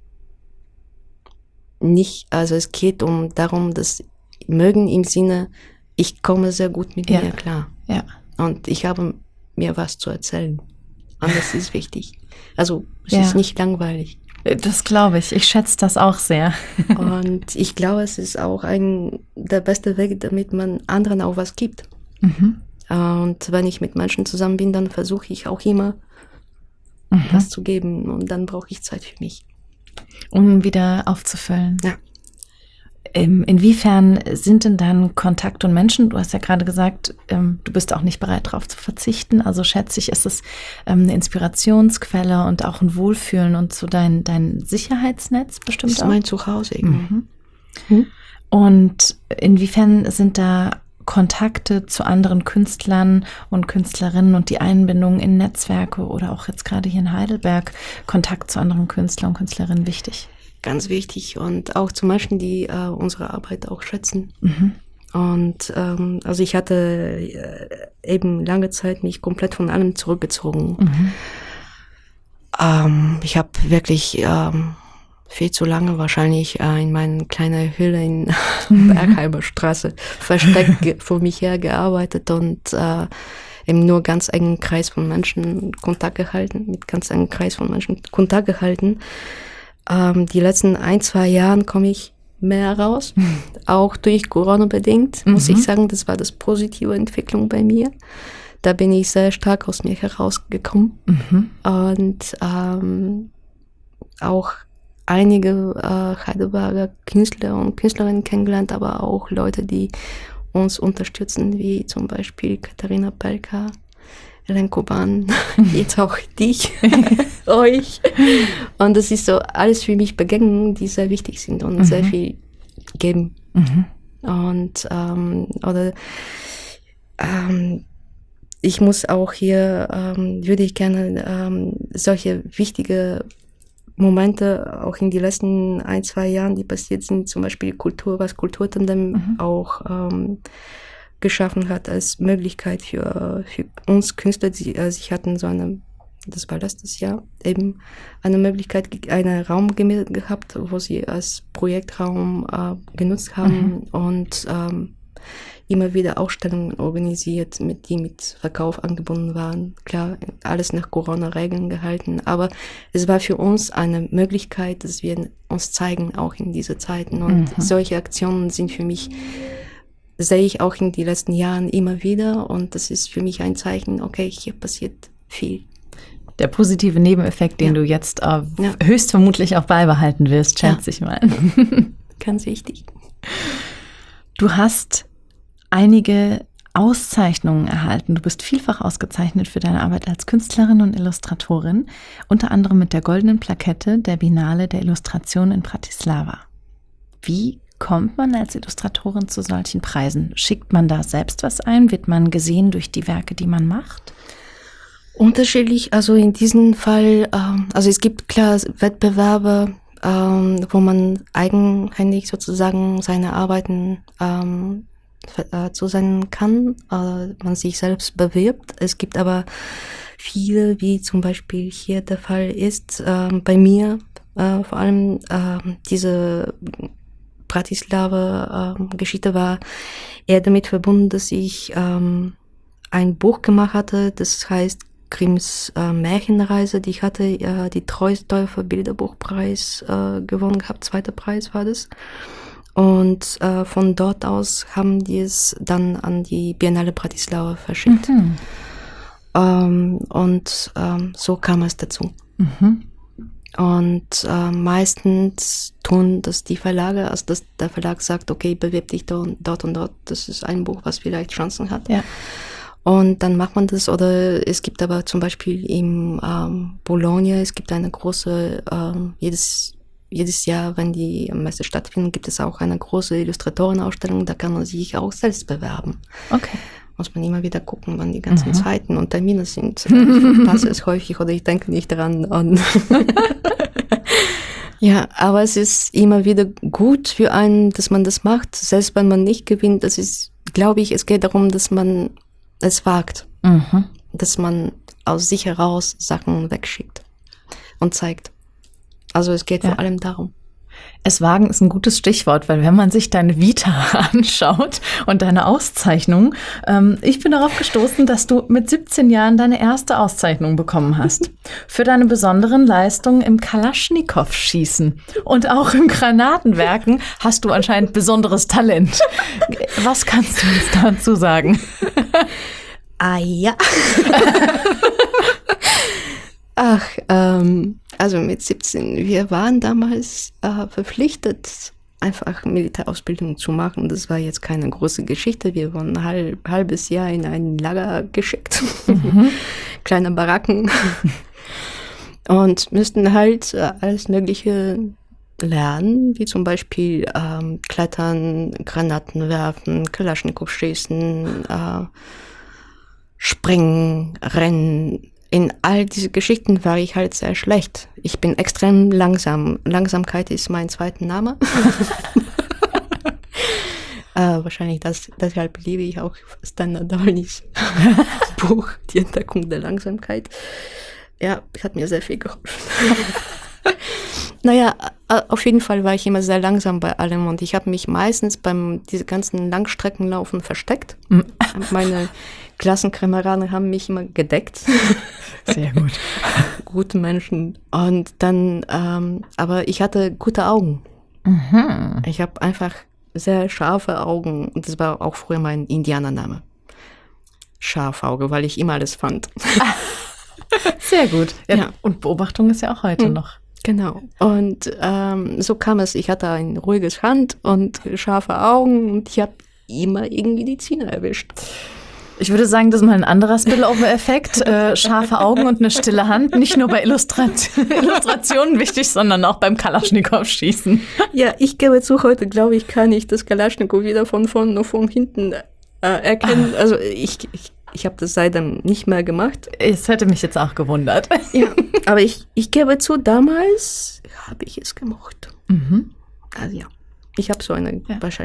Nicht, also es geht um darum, dass mögen im Sinne, ich komme sehr gut mit Ja. mir klar. Ja. Und ich habe mir was zu erzählen. Und das ist wichtig. Also es Ja. ist nicht langweilig. Das glaube ich. Ich schätze das auch sehr. Und ich glaube, es ist auch ein der beste Weg, damit man anderen auch was gibt. Mhm. Und wenn ich mit Menschen zusammen bin, dann versuche ich auch immer Mhm. was zu geben. Und dann brauche ich Zeit für mich. Um wieder aufzufüllen. Ja. Ähm, inwiefern sind denn dann Kontakt und Menschen, du hast ja gerade gesagt, ähm, du bist auch nicht bereit, darauf zu verzichten, also schätze ich, ist es ähm, eine Inspirationsquelle und auch ein Wohlfühlen und so dein, dein Sicherheitsnetz bestimmt Das ist auch? mein Zuhause. irgendwie. Mhm. Mhm. Und inwiefern sind da Kontakte zu anderen Künstlern und Künstlerinnen und die Einbindung in Netzwerke oder auch jetzt gerade hier in Heidelberg, Kontakt zu anderen Künstlern und Künstlerinnen wichtig? Ganz wichtig. Und auch zu Menschen, die äh, unsere Arbeit auch schätzen. Mhm. Und ähm, also ich hatte äh, eben lange Zeit mich komplett von allem zurückgezogen. Mhm. Ähm, ich habe wirklich ähm, viel zu lange wahrscheinlich äh, in meiner kleinen Höhle in Bergheimer Straße versteckt ge- vor mich her gearbeitet und äh, eben nur ganz engen Kreis von Menschen Kontakt gehalten, mit ganz engen Kreis von Menschen Kontakt gehalten. Ähm, die letzten ein, zwei Jahren komme ich mehr raus, auch durch Corona bedingt, muss Mhm. ich sagen, das war das positive Entwicklung bei mir. Da bin ich sehr stark aus mir herausgekommen Mhm. und ähm, auch einige äh, Heidelberger Künstler und Künstlerinnen kennengelernt, aber auch Leute, die uns unterstützen, wie zum Beispiel Katharina Pelka, Ellen Kuban, jetzt auch dich, euch. Und das ist so alles für mich Begegnungen, die sehr wichtig sind und Mhm. sehr viel geben. Mhm. Und ähm, oder ähm, ich muss auch hier, ähm, würde ich gerne ähm, solche wichtige Momente auch in den letzten ein, zwei Jahren, die passiert sind, zum Beispiel Kultur, was Kulturtandem Mhm. auch ähm, geschaffen hat als Möglichkeit für, für uns Künstler. Sie, äh, sie hatten so eine das war letztes Jahr, eben eine Möglichkeit, einen Raum ge- gehabt, wo sie als Projektraum äh, genutzt haben mhm. und ähm, immer wieder Ausstellungen organisiert, mit die mit Verkauf angebunden waren. Klar, alles nach Corona-Regeln gehalten, aber es war für uns eine Möglichkeit, dass wir uns zeigen, auch in diesen Zeiten. Und mhm. solche Aktionen sind für mich, sehe ich auch in den letzten Jahren immer wieder und das ist für mich ein Zeichen, okay, hier passiert viel. Der positive Nebeneffekt, den ja. du jetzt äh, ja. höchstvermutlich auch beibehalten wirst, schätze ja. ich mal. Ganz wichtig. Du hast einige Auszeichnungen erhalten. Du bist vielfach ausgezeichnet für deine Arbeit als Künstlerin und Illustratorin, unter anderem mit der goldenen Plakette der Biennale der Illustration in Bratislava. Wie kommt man als Illustratorin zu solchen Preisen? Schickt man da selbst was ein? Wird man gesehen durch die Werke, die man macht? Unterschiedlich, also in diesem Fall, ähm, also es gibt klar Wettbewerbe, ähm, wo man eigenhändig sozusagen seine Arbeiten ähm, äh, zusenden kann, äh, man sich selbst bewirbt. Es gibt aber viele, wie zum Beispiel hier der Fall ist, äh, bei mir äh, vor allem äh, diese Bratislava-Geschichte war eher damit verbunden, dass ich ähm, ein Buch gemacht hatte, das heißt Grimms äh, Märchenreise, die ich hatte, äh, die Treusdorfer Bilderbuchpreis äh, gewonnen gehabt, zweiter Preis war das. Und äh, von dort aus haben die es dann an die Biennale Bratislava verschickt. Mhm. Ähm, und ähm, so kam es dazu. Mhm. Und äh, meistens tun das die Verlage, also dass der Verlag sagt, okay, bewirb dich dort, dort und dort, das ist ein Buch, was vielleicht Chancen hat. Ja. Und dann macht man das, oder es gibt aber zum Beispiel im ähm, Bologna, es gibt eine große, ähm, jedes, jedes Jahr, wenn die Messe stattfinden, gibt es auch eine große Illustratorenausstellung, da kann man sich auch selbst bewerben. Okay. Muss man immer wieder gucken, wann die ganzen mhm. Zeiten und Termine sind. Ich passe es häufig oder ich denke nicht dran. Und ja, aber es ist immer wieder gut für einen, dass man das macht, selbst wenn man nicht gewinnt. Das ist, glaube ich, es geht darum, dass man es wagt, mhm. dass man aus sich heraus Sachen wegschickt und zeigt. Also es geht ja. vor allem darum. Es wagen ist ein gutes Stichwort, weil wenn man sich deine Vita anschaut und deine Auszeichnung, ähm, ich bin darauf gestoßen, dass du mit siebzehn Jahren deine erste Auszeichnung bekommen hast. Für deine besonderen Leistungen im Kalaschnikow-Schießen und auch im Granatenwerken hast du anscheinend besonderes Talent. Was kannst du uns dazu sagen? Ah ja. Ach, ähm, also mit siebzehn, wir waren damals äh, verpflichtet, einfach Militärausbildung zu machen. Das war jetzt keine große Geschichte. Wir wurden ein halb, halbes Jahr in ein Lager geschickt, mhm. kleine Baracken und müssten halt äh, alles Mögliche lernen, wie zum Beispiel ähm, Klettern, Granaten werfen, Kalaschnikow schießen, äh, springen, rennen. In all diese Geschichten war ich halt sehr schlecht. Ich bin extrem langsam. Langsamkeit ist mein zweiter Name. äh, wahrscheinlich das, deshalb liebe ich auch Stendhal Darnys Buch, Die Entdeckung der Langsamkeit. Ja, hat mir sehr viel geholfen. Naja, auf jeden Fall war ich immer sehr langsam bei allem und ich habe mich meistens beim diese ganzen Langstreckenlaufen versteckt. Mhm. Meine Klassenkameraden haben mich immer gedeckt. Sehr gut. Gute Menschen. Und dann, ähm, aber ich hatte gute Augen. Mhm. Ich habe einfach sehr scharfe Augen. Und das war auch früher mein Indianername. Scharfauge, weil ich immer alles fand. Sehr gut. Ja, ja. Und Beobachtung ist ja auch heute mhm. noch. Genau. Und ähm, so kam es. Ich hatte ein ruhiges Hand und scharfe Augen und ich habe immer irgendwie die Zähne erwischt. Ich würde sagen, das ist mal ein anderer Spillover-Effekt. Äh, scharfe Augen und eine stille Hand. Nicht nur bei Illustrat- Illustrationen wichtig, sondern auch beim Kalaschnikow-Schießen. Ja, ich gebe zu, heute glaube ich, kann ich das Kalaschnikow wieder von vorne und von hinten äh, erkennen. Also ich, ich Ich habe das seitdem nicht mehr gemacht. Es hätte mich jetzt auch gewundert. Ja, aber ich, ich gebe zu, damals habe ich es gemocht. Mhm. Also ja, ich habe so eine ja. wahrscheinlich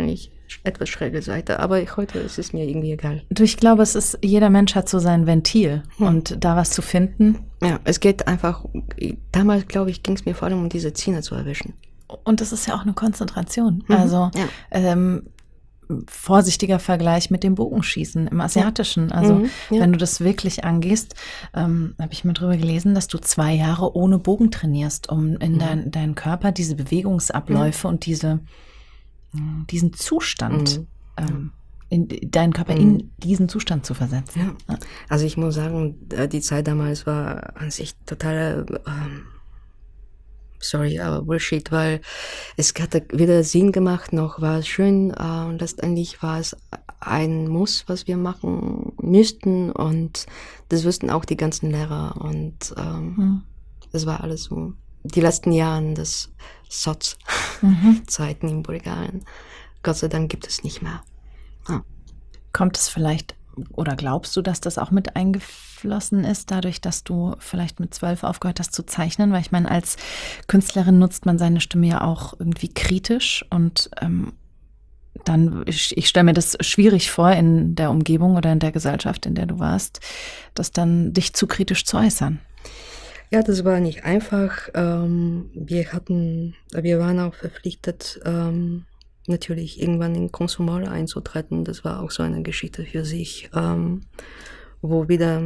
etwas schräge Seite, aber heute ist es mir irgendwie egal. Du, ich glaube, es ist, jeder Mensch hat so sein Ventil hm. und da was zu finden. Ja, es geht einfach, damals, glaube ich, ging es mir vor allem um diese Zähne zu erwischen. Und das ist ja auch eine Konzentration. Mhm. Also ja. ähm, vorsichtiger Vergleich mit dem Bogenschießen im Asiatischen. Also mhm, ja. wenn du das wirklich angehst, ähm, habe ich mal drüber gelesen, dass du zwei Jahre ohne Bogen trainierst, um in mhm. dein, deinen Körper diese Bewegungsabläufe mhm. und diese, diesen Zustand, mhm. ähm, in deinen Körper mhm. in diesen Zustand zu versetzen. Ja. Ja. Also ich muss sagen, die Zeit damals war an sich total... Ähm, Sorry, aber Bullshit, weil es hatte weder Sinn gemacht, noch war es schön. Äh, letztendlich war es ein Muss, was wir machen müssten, und das wussten auch die ganzen Lehrer, und ähm, mhm. das war alles so. Die letzten Jahre des S O Z-Zeiten mhm. in Bulgarien, Gott sei Dank gibt es nicht mehr. Ja. Kommt es vielleicht, oder glaubst du, dass das auch mit eingeflossen ist, dadurch, dass du vielleicht mit zwölf aufgehört hast zu zeichnen? Weil ich meine, als Künstlerin nutzt man seine Stimme ja auch irgendwie kritisch, und ähm, dann, ich, ich stelle mir das schwierig vor in der Umgebung oder in der Gesellschaft, in der du warst, das dann dich zu kritisch zu äußern. Ja, das war nicht einfach. Ähm, wir hatten, wir waren auch verpflichtet, ähm, natürlich irgendwann in Konsumol einzutreten. Das war auch so eine Geschichte für sich, ähm, wo wieder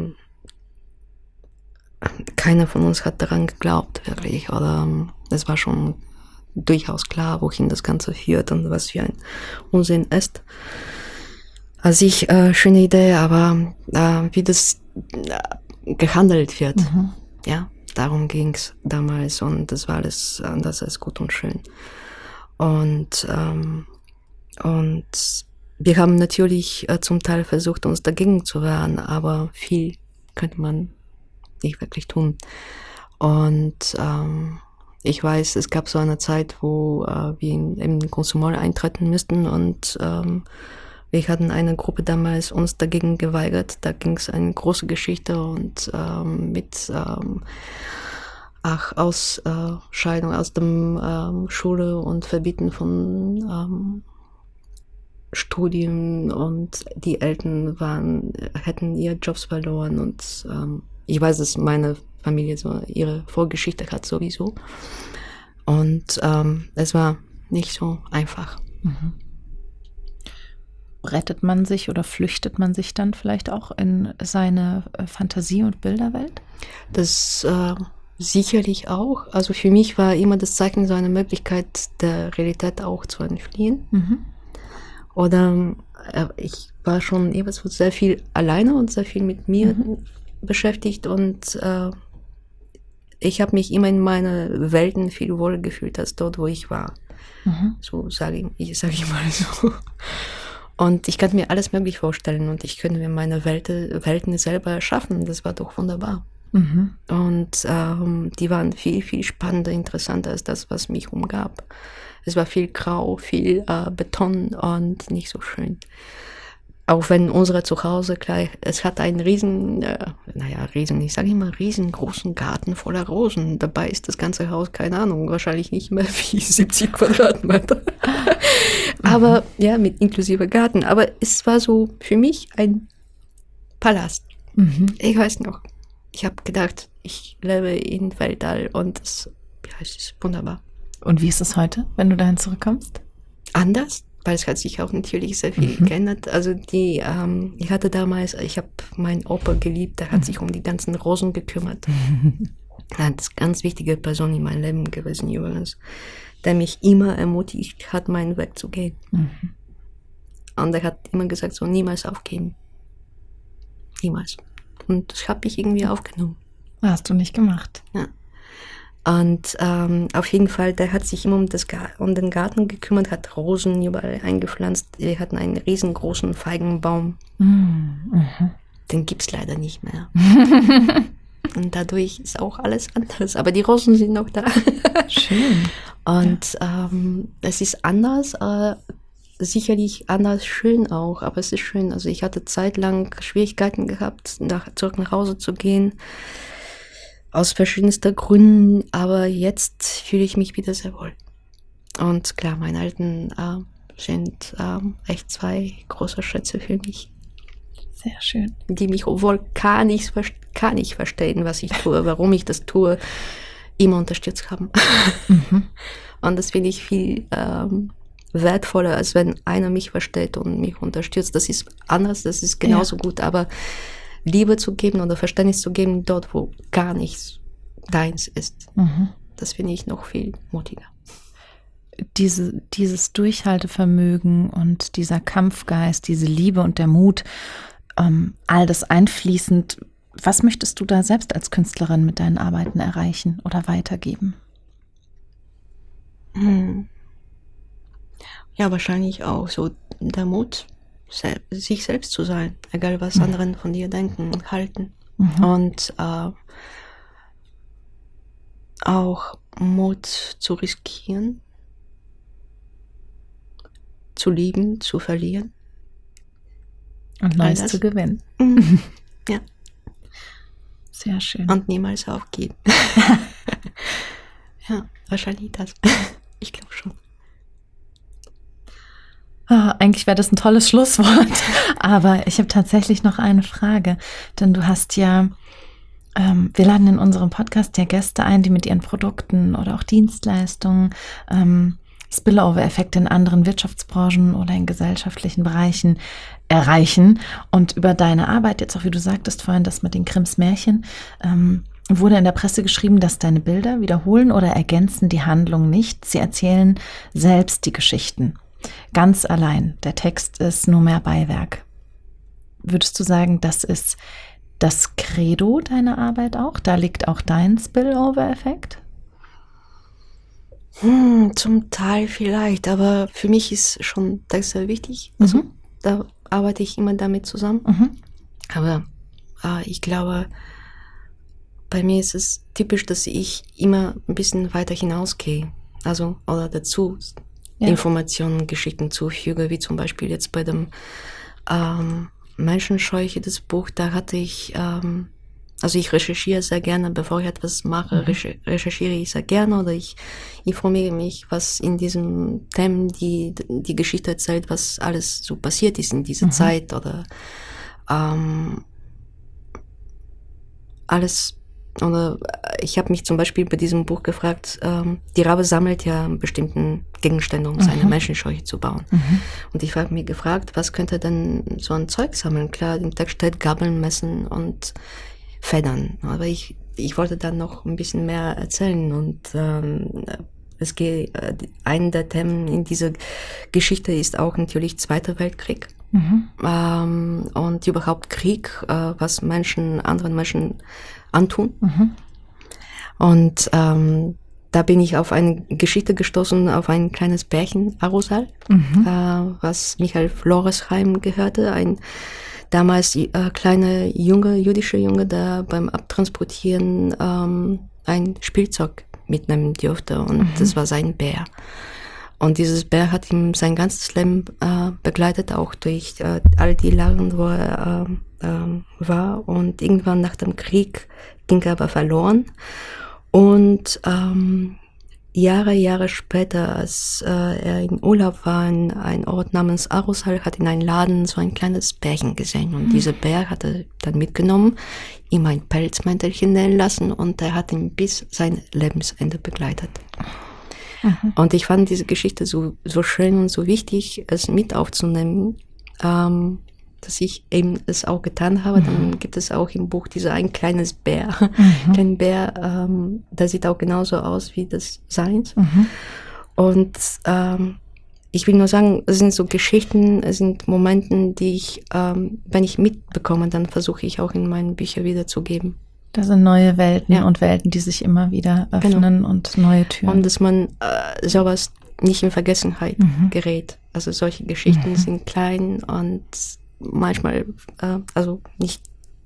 keiner von uns hat daran geglaubt, wirklich. Oder es war schon durchaus klar, wohin das Ganze führt und was für ein Unsinn ist. Also ich, äh, schöne Idee, aber äh, wie das äh, gehandelt wird, mhm. ja, darum ging's damals, und das war alles anders als gut und schön. Und, ähm, und wir haben natürlich äh, zum Teil versucht, uns dagegen zu wehren, aber viel könnte man nicht wirklich tun. Und ähm, ich weiß, es gab so eine Zeit, wo äh, wir in, in Konsumol eintreten müssten, und ähm, wir hatten eine Gruppe damals uns dagegen geweigert. Da ging es eine große Geschichte, und ähm, mit ähm, Ach, Ausscheidung aus dem ähm, Schule und Verbieten von ähm, Studien, und die Eltern waren, hätten ihre Jobs verloren, und ähm, ich weiß, dass meine Familie so ihre Vorgeschichte hat sowieso, und ähm, es war nicht so einfach. Mhm. Rettet man sich oder flüchtet man sich dann vielleicht auch in seine Fantasie- und Bilderwelt? Das äh, sicherlich auch. Also für mich war immer das Zeichnen so eine Möglichkeit, der Realität auch zu entfliehen. Mhm. Oder äh, ich war schon immer so sehr viel alleine und sehr viel mit mir mhm. beschäftigt, und äh, ich habe mich immer in meine Welten viel wohler gefühlt als dort, wo ich war. Mhm. So sage ich, sag ich mal so. Und ich kann mir alles möglich vorstellen, und ich könnte mir meine Welt, Welten selber erschaffen. Das war doch wunderbar. Mhm. Und ähm, die waren viel, viel spannender, interessanter als das, was mich umgab. Es war viel grau, viel äh, Beton und nicht so schön. Auch wenn unsere Zuhause gleich, es hat einen riesen, äh, naja, riesen, ich sage immer riesengroßen Garten voller Rosen. Dabei ist das ganze Haus, keine Ahnung, wahrscheinlich nicht mehr wie siebzig Quadratmeter. Aber ja, mit inklusive Garten. Aber es war so für mich ein Palast. Mhm. Ich weiß noch, ich habe gedacht, ich lebe in Weltall, und es, ja, es ist wunderbar. Und wie ist es heute, wenn du dahin zurückkommst? Anders, weil es hat sich auch natürlich sehr viel mhm. geändert. Also die, ähm, ich hatte damals, ich habe meinen Opa geliebt, der hat mhm. sich um die ganzen Rosen gekümmert. Mhm. Das ist eine ganz wichtige Person in meinem Leben gewesen übrigens, der mich immer ermutigt hat, meinen Weg zu gehen. Mhm. Und er hat immer gesagt, so niemals aufgeben. Niemals. Und das habe ich irgendwie aufgenommen. Hast du nicht gemacht. Ja. Und ähm, auf jeden Fall, der hat sich immer um, das Gar- um den Garten gekümmert, hat Rosen überall eingepflanzt. Wir hatten einen riesengroßen Feigenbaum. Mhm. Den gibt es leider nicht mehr. Und dadurch ist auch alles anders. Aber die Rosen sind noch da. Schön. Und ja. ähm, es ist anders, äh, sicherlich anders schön auch. Aber es ist schön. Also ich hatte zeitlang Schwierigkeiten gehabt, nach, zurück nach Hause zu gehen. Aus verschiedensten Gründen. Aber jetzt fühle ich mich wieder sehr wohl. Und klar, meine alten äh, sind ähm, echt zwei große Schätze für mich. Sehr schön. Die mich, obwohl gar nicht, gar nicht verstehen, was ich tue, warum ich das tue, immer unterstützt haben. Mhm. Und das finde ich viel ähm, wertvoller, als wenn einer mich versteht und mich unterstützt. Das ist anders, das ist genauso ja. gut, aber Liebe zu geben oder Verständnis zu geben, dort, wo gar nichts deins ist, mhm. das finde ich noch viel mutiger. Diese, dieses Durchhaltevermögen und dieser Kampfgeist, diese Liebe und der Mut, ähm, all das einfließend, was möchtest du da selbst als Künstlerin mit deinen Arbeiten erreichen oder weitergeben? Hm. Ja, wahrscheinlich auch so der Mut, se- sich selbst zu sein, egal was mhm. anderen von dir denken und halten. Mhm. Und äh, auch Mut zu riskieren, zu lieben, zu verlieren. Und Neues zu gewinnen. Mhm. Ja. Sehr schön. Und niemals aufgeben. Ja, wahrscheinlich das. Ich glaube schon. Ah, eigentlich wäre das ein tolles Schlusswort. Aber ich habe tatsächlich noch eine Frage. Denn du hast ja, ähm, wir laden in unserem Podcast ja Gäste ein, die mit ihren Produkten oder auch Dienstleistungen ähm, Spillover-Effekte in anderen Wirtschaftsbranchen oder in gesellschaftlichen Bereichen erreichen. Und über deine Arbeit, jetzt auch wie du sagtest vorhin, das mit den Grimms Märchen, ähm, wurde in der Presse geschrieben, dass deine Bilder wiederholen oder ergänzen die Handlung nicht. Sie erzählen selbst die Geschichten. Ganz allein. Der Text ist nur mehr Beiwerk. Würdest du sagen, das ist das Credo deiner Arbeit auch? Da liegt auch dein Spillover-Effekt? Hm, zum Teil vielleicht, aber für mich ist schon das sehr wichtig. Also mhm. da arbeite ich immer damit zusammen. Mhm. Aber äh, ich glaube, bei mir ist es typisch, dass ich immer ein bisschen weiter hinausgehe. Also, oder dazu ja. Informationen, Geschichten zufüge, wie zum Beispiel jetzt bei dem ähm, Menschenscheuche, das Buch, da hatte ich, ähm, also ich recherchiere sehr gerne, bevor ich etwas mache, mhm. recherchiere ich sehr gerne oder ich informiere mich, was in diesem Themen die, die Geschichte erzählt, was alles so passiert ist in dieser mhm. Zeit oder ähm, alles. Oder ich habe mich zum Beispiel bei diesem Buch gefragt, ähm, die Rabe sammelt ja bestimmten Gegenstände, um mhm. seine Menschenscheuche zu bauen. Mhm. Und ich habe mich gefragt, was könnte denn so ein Zeug sammeln? Klar, im Text steht Gabeln, Messen und Federn. Aber ich, ich wollte dann noch ein bisschen mehr erzählen. Und ähm, es geht, äh, ein der Themen in dieser Geschichte ist auch natürlich Zweiter Weltkrieg. Mhm. Ähm, und überhaupt Krieg, äh, was Menschen, anderen Menschen antun. Mhm. Und ähm, da bin ich auf eine Geschichte gestoßen, auf ein kleines Pärchen, Arosal, mhm. äh, was Michael Floresheim gehörte, ein damals äh, kleiner Junge, jüdischer Junge, der beim Abtransportieren ähm, ein Spielzeug mitnehmen durfte und mhm. das war sein Bär. Und dieses Bär hat ihm sein ganzes Leben äh, begleitet, auch durch äh, all die Lagen, wo er äh, äh, war. Und irgendwann nach dem Krieg ging er aber verloren. Und ähm, Jahre, Jahre später, als äh, er in Urlaub war, in einem Ort namens Arosal, hat in einem Laden so ein kleines Bärchen gesehen. Und mhm. dieser Bär hat er dann mitgenommen, ihm ein Pelzmäntelchen nähen lassen und er hat ihn bis sein Lebensende begleitet. Mhm. Und ich fand diese Geschichte so, so schön und so wichtig, es mit aufzunehmen, ähm, dass ich eben es auch getan habe. Mhm. Dann gibt es auch im Buch dieser ein kleines Bär, mhm. kleinen Bär, ähm, der sieht auch genauso aus wie das seins. Mhm. Und ähm, ich will nur sagen, es sind so Geschichten, es sind Momente, die ich, ähm, wenn ich mitbekomme, dann versuche ich auch in meinen Büchern wiederzugeben. Da sind neue Welten ja. und Welten, die sich immer wieder öffnen genau. und neue Türen. Und dass man äh, sowas nicht in Vergessenheit mhm. gerät. Also solche Geschichten mhm. sind klein und manchmal, äh, also nicht,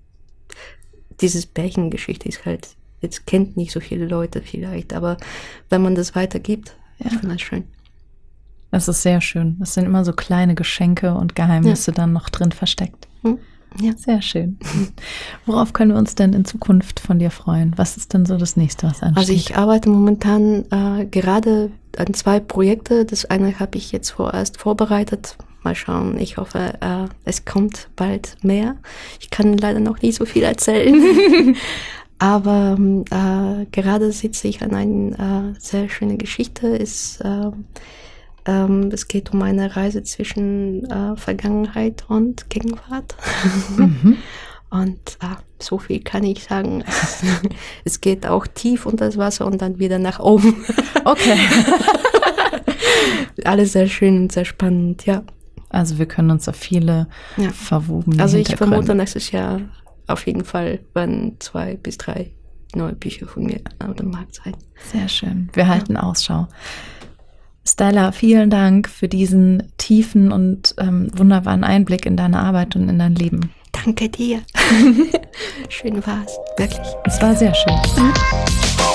dieses Bärchengeschichte ist halt, jetzt kennt nicht so viele Leute vielleicht, aber wenn man das weitergibt, ja. ich finde das schön. Das ist sehr schön. Es sind immer so kleine Geschenke und Geheimnisse ja. dann noch drin versteckt. Mhm. Ja. Sehr schön. Worauf können wir uns denn in Zukunft von dir freuen? Was ist denn so das Nächste, was ansteht? Also ich arbeite momentan äh, gerade an zwei Projekte. Das eine habe ich jetzt vorerst vorbereitet. Mal schauen. Ich hoffe, äh, es kommt bald mehr. Ich kann leider noch nicht so viel erzählen. Aber äh, gerade sitze ich an einer äh, sehr schönen Geschichte. Es, äh, ähm, es geht um eine Reise zwischen äh, Vergangenheit und Gegenwart. Mhm. Und äh, so viel kann ich sagen. Es geht auch tief unter das Wasser und dann wieder nach oben. Okay. Alles sehr schön und sehr spannend, ja. Also wir können uns auf viele ja. verwobene Also ich vermute, nächstes Jahr auf jeden Fall werden zwei bis drei neue Bücher von mir auf dem Markt sein. Sehr schön. Wir halten ja. Ausschau. Stella, vielen Dank für diesen tiefen und ähm, wunderbaren Einblick in deine Arbeit und in dein Leben. Danke dir. Schön war's, wirklich. Es war sehr schön.